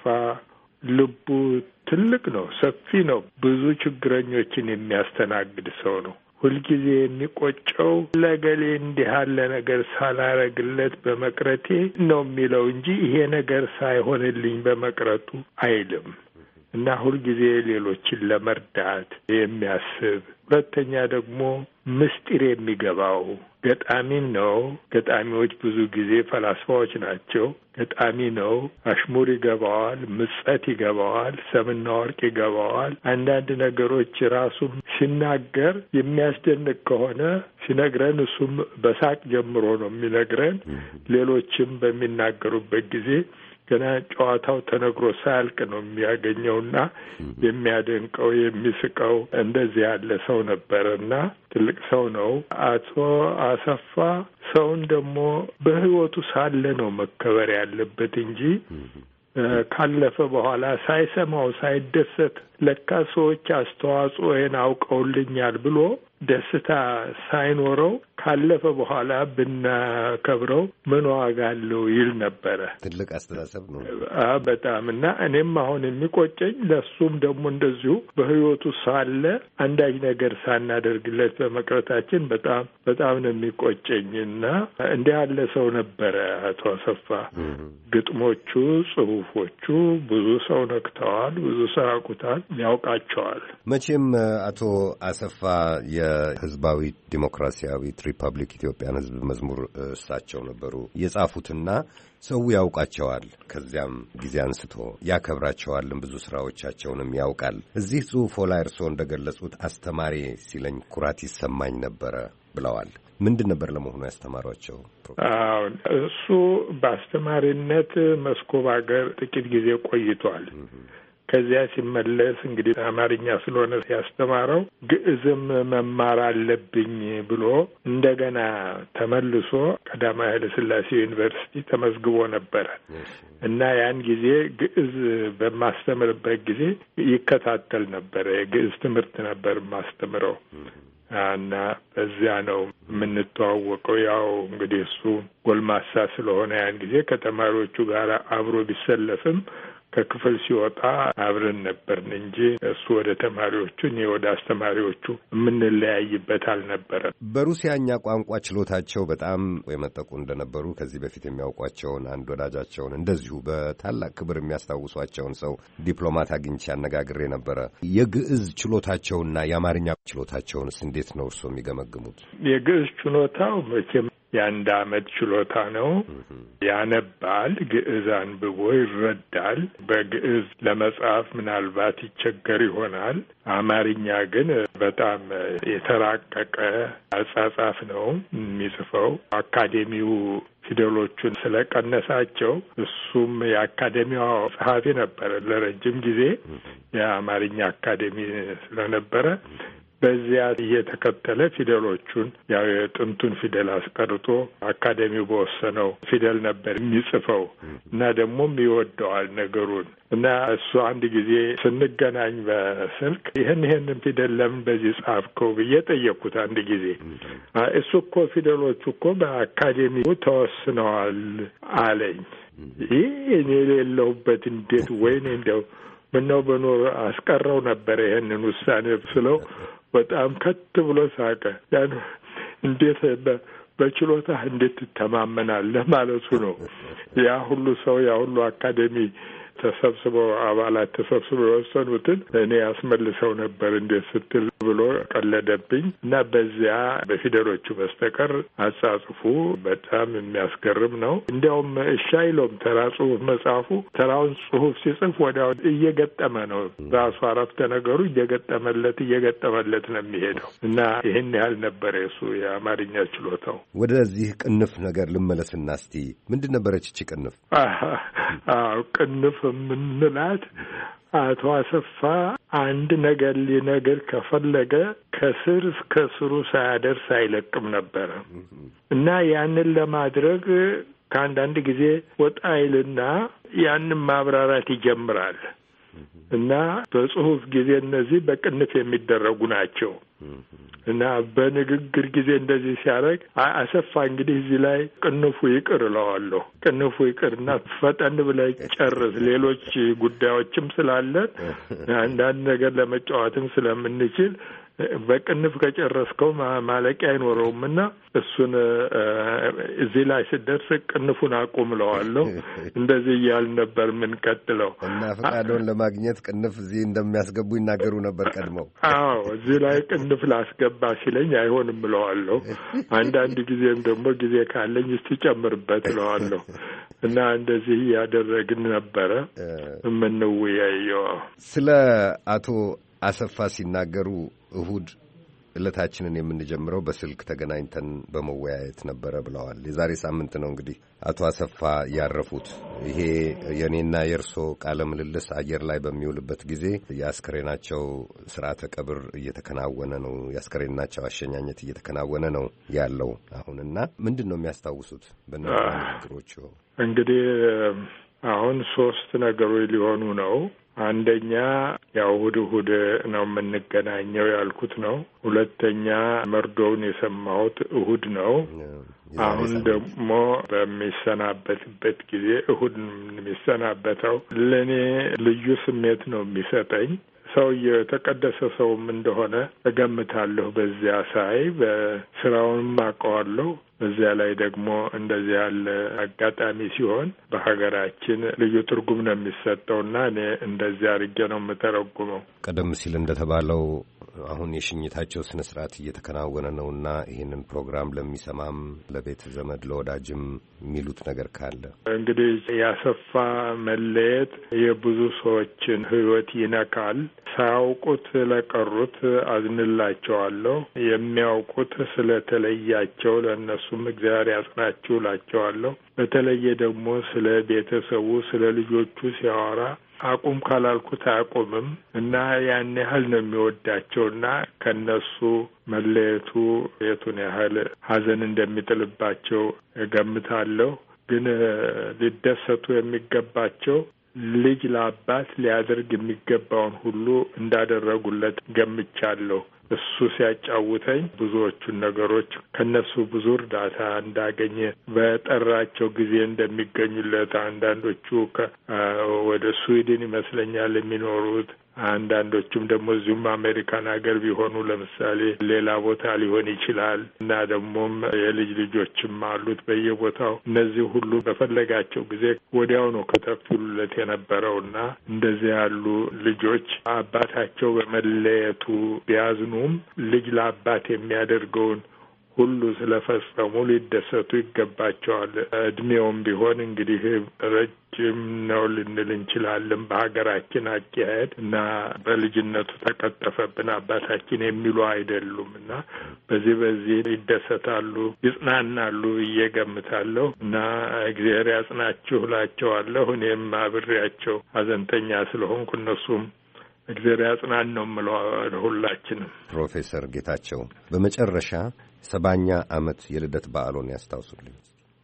ልቡ ትልቅ ነው፣ ሰፊ ነው። ብዙ ችግረኞችን የሚያስተናግድ ሰው ነው። ሁልጊዜ የሚቆጨው ለገሌ እንዲህ ያለ ነገር ሳላረግለት በመቅረቴ ነው የሚለው እንጂ ይሄ ነገር ሳይሆንልኝ በመቅረቱ አይልም እና ሁልጊዜ ሌሎችን ለመርዳት የሚያስብ፣ ሁለተኛ ደግሞ ምስጢር የሚገባው ገጣሚም ነው። ገጣሚዎች ብዙ ጊዜ ፈላስፋዎች ናቸው። ገጣሚ ነው። አሽሙር ይገባዋል፣ ምጸት ይገባዋል፣ ሰምና ወርቅ ይገባዋል። አንዳንድ ነገሮች ራሱም ሲናገር የሚያስደንቅ ከሆነ ሲነግረን እሱም በሳቅ ጀምሮ ነው የሚነግረን። ሌሎችም በሚናገሩበት ጊዜ ገና ጨዋታው ተነግሮ ሳያልቅ ነው የሚያገኘውና የሚያደንቀው የሚስቀው እንደዚህ ያለ ሰው ነበረና ትልቅ ሰው ነው። አቶ አሰፋ ሰውን ደግሞ በሕይወቱ ሳለ ነው መከበር ያለበት እንጂ ካለፈ በኋላ ሳይሰማው ሳይደሰት ለካ ሰዎች አስተዋጽኦዬን አውቀውልኛል ብሎ ደስታ ሳይኖረው ካለፈ በኋላ ብናከብረው ምን ዋጋ አለው ይል ነበረ። ትልቅ አስተሳሰብ ነው በጣም እና እኔም አሁን የሚቆጨኝ ለሱም ደግሞ እንደዚሁ በሕይወቱ ሳለ አንዳች ነገር ሳናደርግለት በመቅረታችን በጣም ነው የሚቆጨኝ እና እንዲህ ያለ ሰው ነበረ አቶ አሰፋ። ግጥሞቹ፣ ጽሑፎቹ ብዙ ሰው ነክተዋል፣ ብዙ ሰው ያውቁታል፣ ያውቃቸዋል። መቼም አቶ አሰፋ የህዝባዊ ዲሞክራሲያዊት ሪፐብሊክ ኢትዮጵያን ህዝብ መዝሙር እሳቸው ነበሩ የጻፉትና ሰው ያውቃቸዋል። ከዚያም ጊዜ አንስቶ ያከብራቸዋልም፣ ብዙ ስራዎቻቸውንም ያውቃል። እዚህ ጽሑፎ ላይ እርስዎ እንደገለጹት አስተማሪ ሲለኝ ኩራት ይሰማኝ ነበረ ብለዋል። ምንድን ነበር ለመሆኑ ያስተማሯቸው? እሱ በአስተማሪነት መስኮብ ሀገር ጥቂት ጊዜ ቆይቷል። ከዚያ ሲመለስ እንግዲህ አማርኛ ስለሆነ ያስተማረው ግዕዝም መማር አለብኝ ብሎ እንደገና ተመልሶ ቀዳማዊ ኃይለ ሥላሴ ዩኒቨርሲቲ ተመዝግቦ ነበረ እና ያን ጊዜ ግዕዝ በማስተምርበት ጊዜ ይከታተል ነበረ። የግዕዝ ትምህርት ነበር ማስተምረው እና በዚያ ነው የምንተዋወቀው። ያው እንግዲህ እሱ ጎልማሳ ስለሆነ ያን ጊዜ ከተማሪዎቹ ጋር አብሮ ቢሰለፍም ከክፍል ሲወጣ አብረን ነበርን እንጂ እሱ ወደ ተማሪዎቹ እኔ ወደ አስተማሪዎቹ የምንለያይበት አልነበረም። በሩሲያኛ ቋንቋ ችሎታቸው በጣም የመጠቁ እንደነበሩ ከዚህ በፊት የሚያውቋቸውን አንድ ወዳጃቸውን እንደዚሁ በታላቅ ክብር የሚያስታውሷቸውን ሰው ዲፕሎማት አግኝቼ አነጋግሬ ነበረ። የግዕዝ ችሎታቸውና የአማርኛ ችሎታቸውንስ እንዴት ነው እርስዎ የሚገመግሙት? የግዕዝ ችሎታው መቼም የአንድ ዓመት ችሎታ ነው። ያነባል፣ ግዕዝ አንብቦ ይረዳል። በግዕዝ ለመጻፍ ምናልባት ይቸገር ይሆናል። አማርኛ ግን በጣም የተራቀቀ አጻጻፍ ነው የሚጽፈው። አካዴሚው ፊደሎቹን ስለቀነሳቸው እሱም የአካዴሚው ጸሐፊ ነበረ ለረጅም ጊዜ። የአማርኛ አካዴሚ ስለነበረ በዚያ እየተከተለ ፊደሎቹን ያው የጥንቱን ፊደል አስቀርጦ አካዴሚው በወሰነው ፊደል ነበር የሚጽፈው እና ደግሞም ይወደዋል ነገሩን እና እሱ አንድ ጊዜ ስንገናኝ በስልክ ይህንን ፊደል ለምን በዚህ ጻፍከው ብዬ ጠየቅኩት። አንድ ጊዜ እሱ እኮ ፊደሎቹ እኮ በአካዴሚው ተወስነዋል አለኝ። ይህ እኔ የሌለሁበት እንዴት ወይኔ እንደው ምነው በኖር አስቀረው ነበር ይሄንን ውሳኔ ስለው በጣም ከት ብሎ ሳቀ። ያን እንዴት በችሎታህ እንዴት ትተማመናለህ ማለቱ ነው። ያ ሁሉ ሰው ያ ሁሉ አካዴሚ ተሰብስበው አባላት ተሰብስበው የወሰኑትን እኔ ያስመልሰው ነበር እንዴት ስትል ብሎ ቀለደብኝ እና በዚያ በፊደሎቹ በስተቀር አጻጽፉ በጣም የሚያስገርም ነው። እንዲያውም እሺ አይለውም ተራ ጽሁፍ መጻፉ። ተራውን ጽሁፍ ሲጽፍ ወዲያው እየገጠመ ነው ራሱ አረፍተ ነገሩ እየገጠመለት ነው የሚሄደው እና ይህን ያህል ነበር የሱ የአማርኛ ችሎታው። ወደዚህ ቅንፍ ነገር ልመለስና እስቲ ምንድን ነበረች እቺ ቅንፍ? ቅንፍ የምንላት አቶ አሰፋ አንድ ነገር ሊነገር ከፈለገ ከስር እስከ ስሩ ሳያደርስ አይለቅም ነበረ እና ያንን ለማድረግ ከአንዳንድ ጊዜ ወጣ ይልና ያንን ማብራራት ይጀምራል እና በጽሁፍ ጊዜ እነዚህ በቅንፍ የሚደረጉ ናቸው እና በንግግር ጊዜ እንደዚህ ሲያደርግ አሰፋ እንግዲህ እዚህ ላይ ቅንፉ ይቅር እለዋለሁ። ቅንፉ ይቅርና ፈጠን ብለህ ጨርስ፣ ሌሎች ጉዳዮችም ስላለን አንዳንድ ነገር ለመጫወትም ስለምንችል በቅንፍ ከጨረስከው ማለቂያ አይኖረውም እና እሱን እዚህ ላይ ስደርስ ቅንፉን አቁም እለዋለሁ። እንደዚህ እያልን ነበር የምንቀጥለው እና ፈቃዶን ለማግኘት ቅንፍ እዚህ እንደሚያስገቡ ይናገሩ ነበር ቀድመው። አዎ እዚህ ላይ ቅንፍ ላስገባ ሲለኝ አይሆንም እለዋለሁ። አንዳንድ ጊዜም ደግሞ ጊዜ ካለኝ እስቲ ጨምርበት እለዋለሁ እና እንደዚህ እያደረግን ነበረ የምንወያየው። ስለ አቶ አሰፋ ሲናገሩ እሁድ ዕለታችንን የምንጀምረው በስልክ ተገናኝተን በመወያየት ነበረ ብለዋል። የዛሬ ሳምንት ነው እንግዲህ አቶ አሰፋ ያረፉት። ይሄ የእኔና የእርሶ ቃለ ምልልስ አየር ላይ በሚውልበት ጊዜ የአስከሬናቸው ስርዓተ ቀብር እየተከናወነ ነው። የአስከሬናቸው አሸኛኘት እየተከናወነ ነው ያለው አሁንና ምንድን ነው የሚያስታውሱት በእነዚህ ንግግሮች? እንግዲህ አሁን 3 ነገሮች ሊሆኑ ነው። አንደኛ ያው እሑድ ነው የምንገናኘው ያልኩት ነው። ሁለተኛ መርዶውን የሰማሁት እሑድ ነው። አሁን ደግሞ በሚሰናበትበት ጊዜ እሑድ የሚሰናበተው ለእኔ ልዩ ስሜት ነው የሚሰጠኝ። ሰውዬው የተቀደሰ ሰውም እንደሆነ እገምታለሁ። በዚያ ሳይ በስራውንም አውቀዋለሁ። በዚያ ላይ ደግሞ እንደዚህ ያለ አጋጣሚ ሲሆን በሀገራችን ልዩ ትርጉም ነው የሚሰጠውና እኔ እንደዚህ አድርጌ ነው የምተረጉመው። ቀደም ሲል እንደተባለው አሁን የሽኝታቸው ስነ ስርዓት እየተከናወነ ነውና ይህንን ፕሮግራም ለሚሰማም ለቤተ ዘመድ ለወዳጅም የሚሉት ነገር ካለ? እንግዲህ ያሰፋ መለየት የብዙ ሰዎችን ሕይወት ይነካል። ሳያውቁት ለቀሩት አዝንላቸዋለሁ። የሚያውቁት ስለተለያቸው ለእነሱም እግዚአብሔር ያጽናችሁ እላቸዋለሁ። በተለየ ደግሞ ስለ ቤተሰቡ ስለ ልጆቹ ሲያወራ አቁም ካላልኩት አያቆምም እና ያን ያህል ነው የሚወዳቸውና ከነሱ መለየቱ የቱን ያህል ሐዘን እንደሚጥልባቸው እገምታለሁ። ግን ሊደሰቱ የሚገባቸው ልጅ ለአባት ሊያደርግ የሚገባውን ሁሉ እንዳደረጉለት ገምቻለሁ። እሱ ሲያጫውተኝ ብዙዎቹን ነገሮች ከነሱ ብዙ እርዳታ እንዳገኘ በጠራቸው ጊዜ እንደሚገኙለት አንዳንዶቹ ወደ ስዊድን ይመስለኛል የሚኖሩት አንዳንዶቹም ደግሞ እዚሁም አሜሪካን ሀገር ቢሆኑ ለምሳሌ ሌላ ቦታ ሊሆን ይችላል እና ደግሞም የልጅ ልጆችም አሉት በየቦታው። እነዚህ ሁሉ በፈለጋቸው ጊዜ ወዲያው ነው ከተፍቱለት የነበረውና እንደዚህ ያሉ ልጆች አባታቸው በመለየቱ ቢያዝኑም ልጅ ለአባት የሚያደርገውን ሁሉ ስለፈጸሙ ሊደሰቱ ይገባቸዋል። እድሜውም ቢሆን እንግዲህ ረጅም ነው ልንል እንችላለን በሀገራችን አካሄድ እና በልጅነቱ ተቀጠፈብን አባታችን የሚሉ አይደሉም እና በዚህ ይደሰታሉ፣ ይጽናናሉ ብዬ ገምታለሁ እና እግዚአብሔር ያጽናችሁ እላቸዋለሁ። እኔም አብሬያቸው ሀዘንተኛ ስለሆንኩ እነሱም እግዚአብሔር ያጽናን ነው የምለው ሁላችንም። ፕሮፌሰር ጌታቸው በመጨረሻ 70ኛ ዓመት የልደት በዓሎን ያስታውሱልኝ።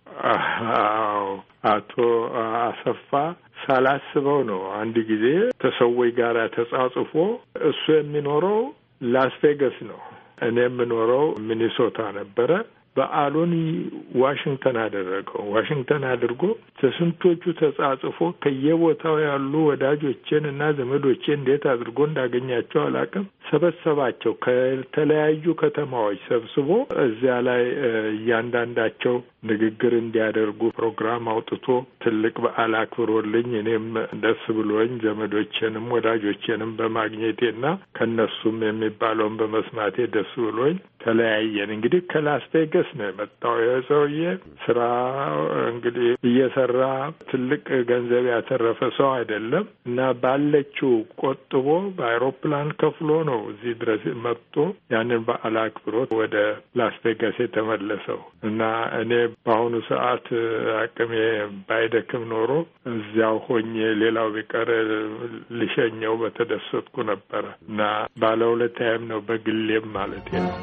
አቶ አሰፋ ሳላስበው ነው አንድ ጊዜ ተሰዎች ጋር ተጻጽፎ እሱ የሚኖረው ላስ ቬጋስ ነው፣ እኔ የምኖረው ሚኒሶታ ነበረ። በዓሉን ዋሽንግተን አደረገው። ዋሽንግተን አድርጎ ከስንቶቹ ተጻጽፎ ከየቦታው ያሉ ወዳጆቼን እና ዘመዶቼን እንዴት አድርጎ እንዳገኛቸው አላውቅም፣ ሰበሰባቸው። ከተለያዩ ከተማዎች ሰብስቦ እዚያ ላይ እያንዳንዳቸው ንግግር እንዲያደርጉ ፕሮግራም አውጥቶ ትልቅ በዓል አክብሮልኝ እኔም ደስ ብሎኝ ዘመዶቼንም ወዳጆቼንም በማግኘቴና ከነሱም የሚባለውን በመስማቴ ደስ ብሎኝ ተለያየን። እንግዲህ ከላስ ቬጋስ ነው የመጣው የሰውዬ። ስራ እንግዲህ እየሰራ ትልቅ ገንዘብ ያተረፈ ሰው አይደለም እና ባለችው ቆጥቦ በአይሮፕላን ከፍሎ ነው እዚህ ድረስ መጥቶ ያንን በዓል አክብሮ ወደ ላስ ቬጋስ የተመለሰው እና እኔ በአሁኑ ሰዓት አቅሜ ባይደክም ኖሮ እዚያው ሆኜ ሌላው ቢቀር ልሸኘው በተደሰትኩ ነበረ እና ባለውለታዬም ነው በግሌም ማለት ነው።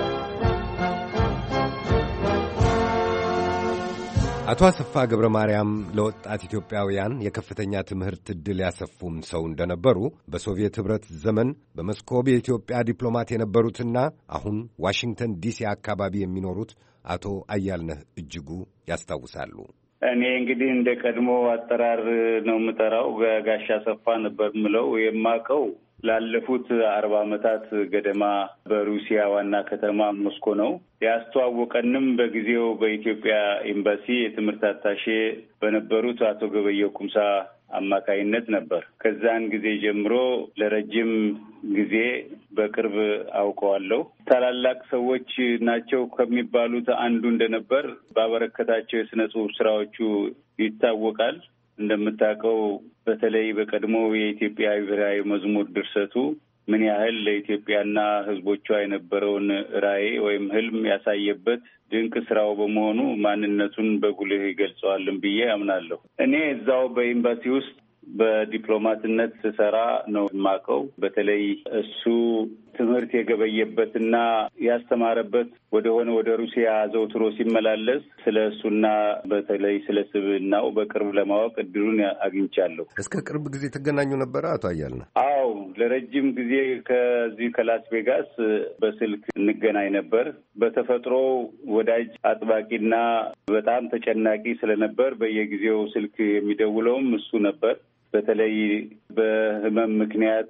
አቶ አሰፋ ገብረ ማርያም ለወጣት ኢትዮጵያውያን የከፍተኛ ትምህርት ዕድል ያሰፉም ሰው እንደነበሩ በሶቪየት ኅብረት ዘመን በመስኮብ የኢትዮጵያ ዲፕሎማት የነበሩትና አሁን ዋሽንግተን ዲሲ አካባቢ የሚኖሩት አቶ አያልነህ እጅጉ ያስታውሳሉ። እኔ እንግዲህ እንደ ቀድሞ አጠራር ነው የምጠራው። ጋሻ አሰፋ ነበር ምለው የማውቀው ላለፉት 40 ዓመታት ገደማ በሩሲያ ዋና ከተማ ሞስኮ ነው። ያስተዋወቀንም በጊዜው በኢትዮጵያ ኤምባሲ የትምህርት አታሼ በነበሩት አቶ ገበየሁ ኩምሳ አማካይነት ነበር። ከዛን ጊዜ ጀምሮ ለረጅም ጊዜ በቅርብ አውቀዋለሁ። ታላላቅ ሰዎች ናቸው ከሚባሉት አንዱ እንደነበር ባበረከታቸው የስነ ጽሑፍ ስራዎቹ ይታወቃል። እንደምታውቀው በተለይ በቀድሞ የኢትዮጵያ ብሔራዊ መዝሙር ድርሰቱ ምን ያህል ለኢትዮጵያና ሕዝቦቿ የነበረውን ራዕይ ወይም ህልም ያሳየበት ድንቅ ስራው በመሆኑ ማንነቱን በጉልህ ይገልጸዋልን ብዬ አምናለሁ። እኔ እዛው በኤምባሲ ውስጥ በዲፕሎማትነት ስሰራ ነው የማውቀው። በተለይ እሱ ትምህርት የገበየበትና ያስተማረበት ወደ ሩሲያ ዘውትሮ ሲመላለስ ስለ እሱና በተለይ ስለ ስብዕናው በቅርብ ለማወቅ እድሉን አግኝቻለሁ። እስከ ቅርብ ጊዜ ትገናኙ ነበረ አቶ አያልነህ? አዎ፣ ለረጅም ጊዜ ከዚህ ከላስ ቬጋስ በስልክ እንገናኝ ነበር። በተፈጥሮ ወዳጅ አጥባቂና በጣም ተጨናቂ ስለነበር በየጊዜው ስልክ የሚደውለውም እሱ ነበር። በተለይ በህመም ምክንያት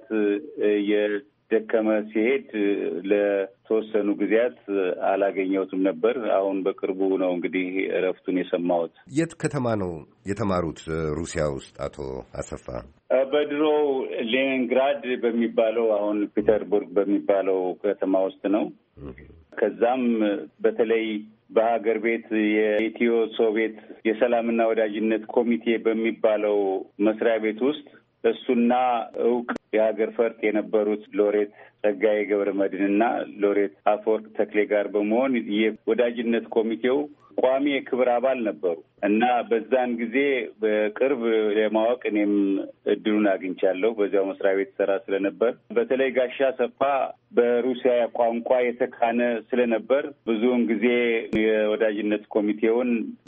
የደከመ ሲሄድ ለተወሰኑ ጊዜያት አላገኘሁትም ነበር። አሁን በቅርቡ ነው እንግዲህ እረፍቱን የሰማሁት። የት ከተማ ነው የተማሩት ሩሲያ ውስጥ አቶ አሰፋ? በድሮ ሌኒንግራድ በሚባለው አሁን ፒተርቡርግ በሚባለው ከተማ ውስጥ ነው። ከዛም በተለይ በሀገር ቤት የኢትዮ ሶቪየት የሰላምና ወዳጅነት ኮሚቴ በሚባለው መስሪያ ቤት ውስጥ እሱና እውቅ የሀገር ፈርጥ የነበሩት ሎሬት ጸጋዬ ገብረመድህንና ሎሬት አፈወርቅ ተክሌ ጋር በመሆን የወዳጅነት ኮሚቴው ቋሚ የክብር አባል ነበሩ እና በዛን ጊዜ በቅርብ ለማወቅ እኔም እድሉን አግኝቻለሁ። በዚያው መስሪያ ቤት ሰራ ስለነበር በተለይ ጋሻ አሰፋ በሩሲያ ቋንቋ የተካነ ስለነበር ብዙውን ጊዜ የወዳጅነት ኮሚቴውን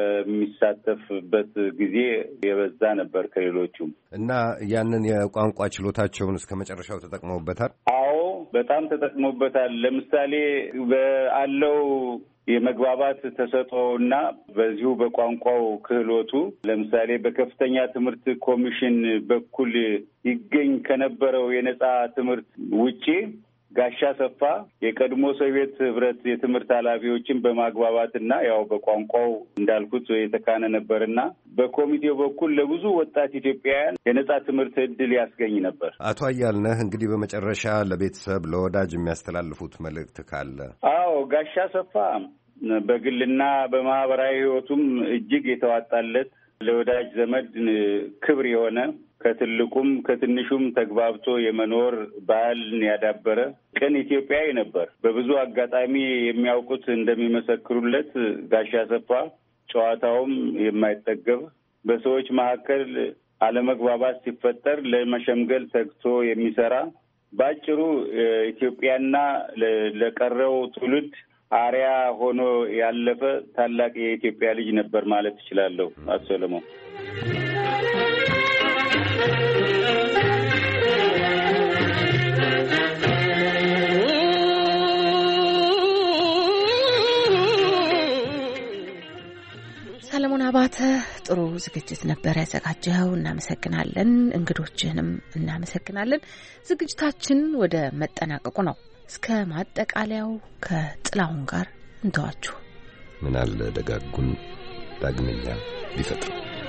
የሚሳተፍበት ጊዜ የበዛ ነበር ከሌሎቹም እና ያንን የቋንቋ ችሎታቸውን እስከ መጨረሻው ተጠቅመውበታል። አዎ፣ በጣም ተጠቅመውበታል። ለምሳሌ በአለው የመግባባት ተሰጥኦና በዚሁ በቋንቋው ክህሎቱ ለምሳሌ በከፍተኛ ትምህርት ኮሚሽን በኩል ይገኝ ከነበረው የነጻ ትምህርት ውጪ ጋሻ አሰፋ የቀድሞ ሶቪየት ህብረት የትምህርት ኃላፊዎችን በማግባባትና ያው በቋንቋው እንዳልኩት የተካነ ነበርና በኮሚቴው በኩል ለብዙ ወጣት ኢትዮጵያውያን የነጻ ትምህርት እድል ያስገኝ ነበር። አቶ አያልነህ እንግዲህ በመጨረሻ ለቤተሰብ ለወዳጅ የሚያስተላልፉት መልእክት ካለ? አዎ፣ ጋሻ አሰፋ በግልና በማህበራዊ ህይወቱም እጅግ የተዋጣለት ለወዳጅ ዘመድ ክብር የሆነ ከትልቁም ከትንሹም ተግባብቶ የመኖር ባህልን ያዳበረ ቅን ኢትዮጵያዊ ነበር። በብዙ አጋጣሚ የሚያውቁት እንደሚመሰክሩለት ጋሻ አሰፋ ጨዋታውም የማይጠገብ በሰዎች መካከል አለመግባባት ሲፈጠር ለመሸምገል ተግቶ የሚሰራ ባጭሩ ኢትዮጵያና ለቀረው ትውልድ አሪያ ሆኖ ያለፈ ታላቅ የኢትዮጵያ ልጅ ነበር ማለት እችላለሁ። አቶ ሰለሞን ሰለሞን አባተ ጥሩ ዝግጅት ነበር ያዘጋጀው። እናመሰግናለን። እንግዶችህንም እናመሰግናለን። ዝግጅታችን ወደ መጠናቀቁ ነው። እስከ ማጠቃለያው ከጥላሁን ጋር እንተዋችሁ። ምን አለ ደጋጉን ዳግመኛ ቢፈጥር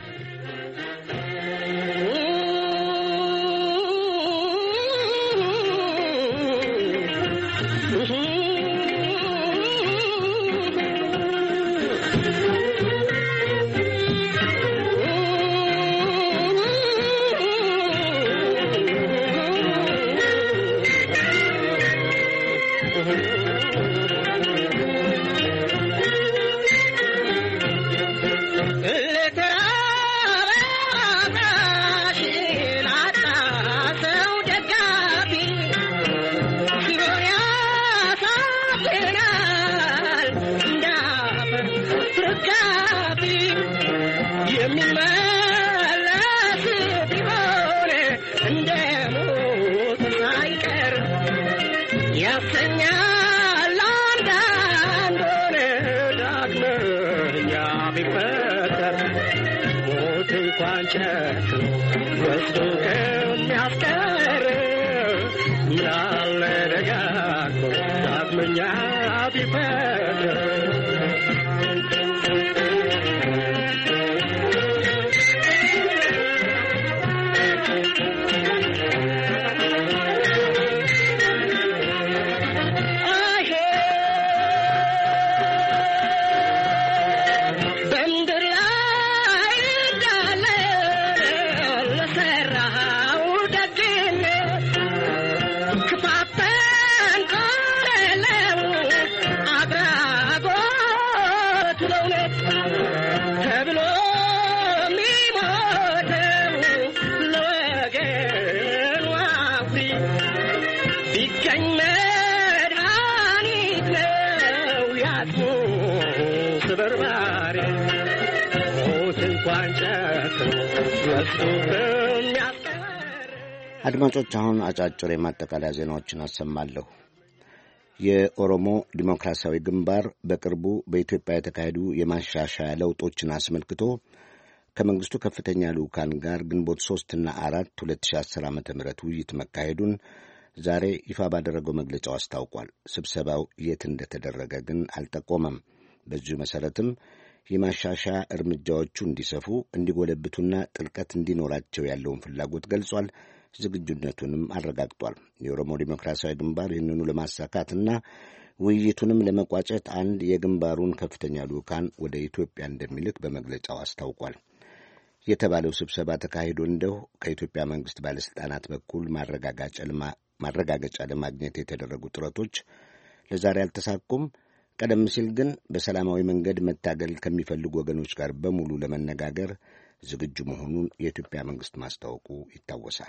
አድማጮች አሁን አጫጭር የማጠቃለያ ዜናዎችን አሰማለሁ። የኦሮሞ ዲሞክራሲያዊ ግንባር በቅርቡ በኢትዮጵያ የተካሄዱ የማሻሻያ ለውጦችን አስመልክቶ ከመንግስቱ ከፍተኛ ልዑካን ጋር ግንቦት 3 እና 4 2010 ዓ.ም ውይይት መካሄዱን ዛሬ ይፋ ባደረገው መግለጫው አስታውቋል። ስብሰባው የት እንደተደረገ ግን አልጠቆመም። በዚሁ መሰረትም የማሻሻያ እርምጃዎቹ እንዲሰፉ እንዲጎለብቱና ጥልቀት እንዲኖራቸው ያለውን ፍላጎት ገልጿል። ዝግጁነቱንም አረጋግጧል። የኦሮሞ ዲሞክራሲያዊ ግንባር ይህንኑ ለማሳካትና ውይይቱንም ለመቋጨት አንድ የግንባሩን ከፍተኛ ልዑካን ወደ ኢትዮጵያ እንደሚልክ በመግለጫው አስታውቋል። የተባለው ስብሰባ ተካሂዶ እንደው ከኢትዮጵያ መንግስት ባለስልጣናት በኩል ማረጋገጫ ለማግኘት የተደረጉ ጥረቶች ለዛሬ አልተሳኩም። ቀደም ሲል ግን በሰላማዊ መንገድ መታገል ከሚፈልጉ ወገኖች ጋር በሙሉ ለመነጋገር ዝግጁ መሆኑን የኢትዮጵያ መንግስት ማስታወቁ ይታወሳል።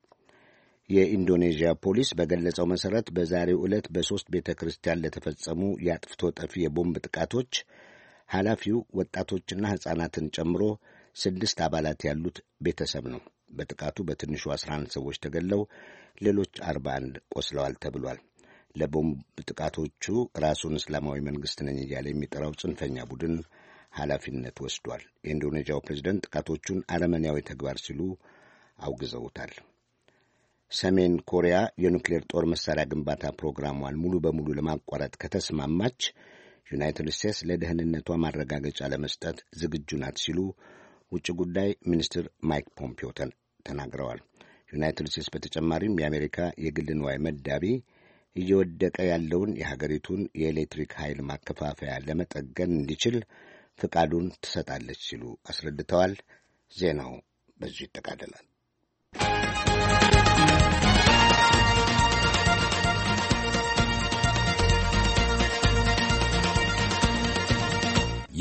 የኢንዶኔዥያ ፖሊስ በገለጸው መሠረት በዛሬው ዕለት በ3 ቤተ ክርስቲያን ለተፈጸሙ የአጥፍቶ ጠፊ የቦምብ ጥቃቶች ኃላፊው ወጣቶችና ሕፃናትን ጨምሮ 6 አባላት ያሉት ቤተሰብ ነው። በጥቃቱ በትንሹ 11 ሰዎች ተገድለው ሌሎች 41 ቆስለዋል ተብሏል። ለቦምብ ጥቃቶቹ ራሱን እስላማዊ መንግሥት ነኝ እያለ የሚጠራው ጽንፈኛ ቡድን ኃላፊነት ወስዷል። የኢንዶኔዥያው ፕሬዝደንት ጥቃቶቹን አረመኔያዊ ተግባር ሲሉ አውግዘውታል። ሰሜን ኮሪያ የኑክሌር ጦር መሳሪያ ግንባታ ፕሮግራሟን ሙሉ በሙሉ ለማቋረጥ ከተስማማች ዩናይትድ ስቴትስ ለደህንነቷ ማረጋገጫ ለመስጠት ዝግጁ ናት ሲሉ ውጭ ጉዳይ ሚኒስትር ማይክ ፖምፒዮ ተናግረዋል። ዩናይትድ ስቴትስ በተጨማሪም የአሜሪካ የግል ንዋይ መዳቢ እየወደቀ ያለውን የሀገሪቱን የኤሌክትሪክ ኃይል ማከፋፈያ ለመጠገን እንዲችል ፍቃዱን ትሰጣለች ሲሉ አስረድተዋል። ዜናው በዚሁ ይጠቃልላል።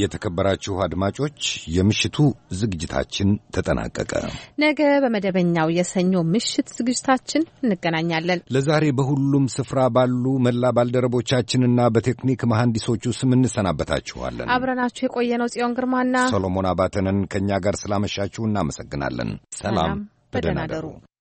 የተከበራችሁ አድማጮች የምሽቱ ዝግጅታችን ተጠናቀቀ። ነገ በመደበኛው የሰኞ ምሽት ዝግጅታችን እንገናኛለን። ለዛሬ በሁሉም ስፍራ ባሉ መላ ባልደረቦቻችንና በቴክኒክ መሐንዲሶቹ ስም እንሰናበታችኋለን። አብረናችሁ የቆየነው ጽዮን ግርማና ሰሎሞን አባተንን ከእኛ ጋር ስላመሻችሁ እናመሰግናለን። ሰላም፣ በደህና እደሩ።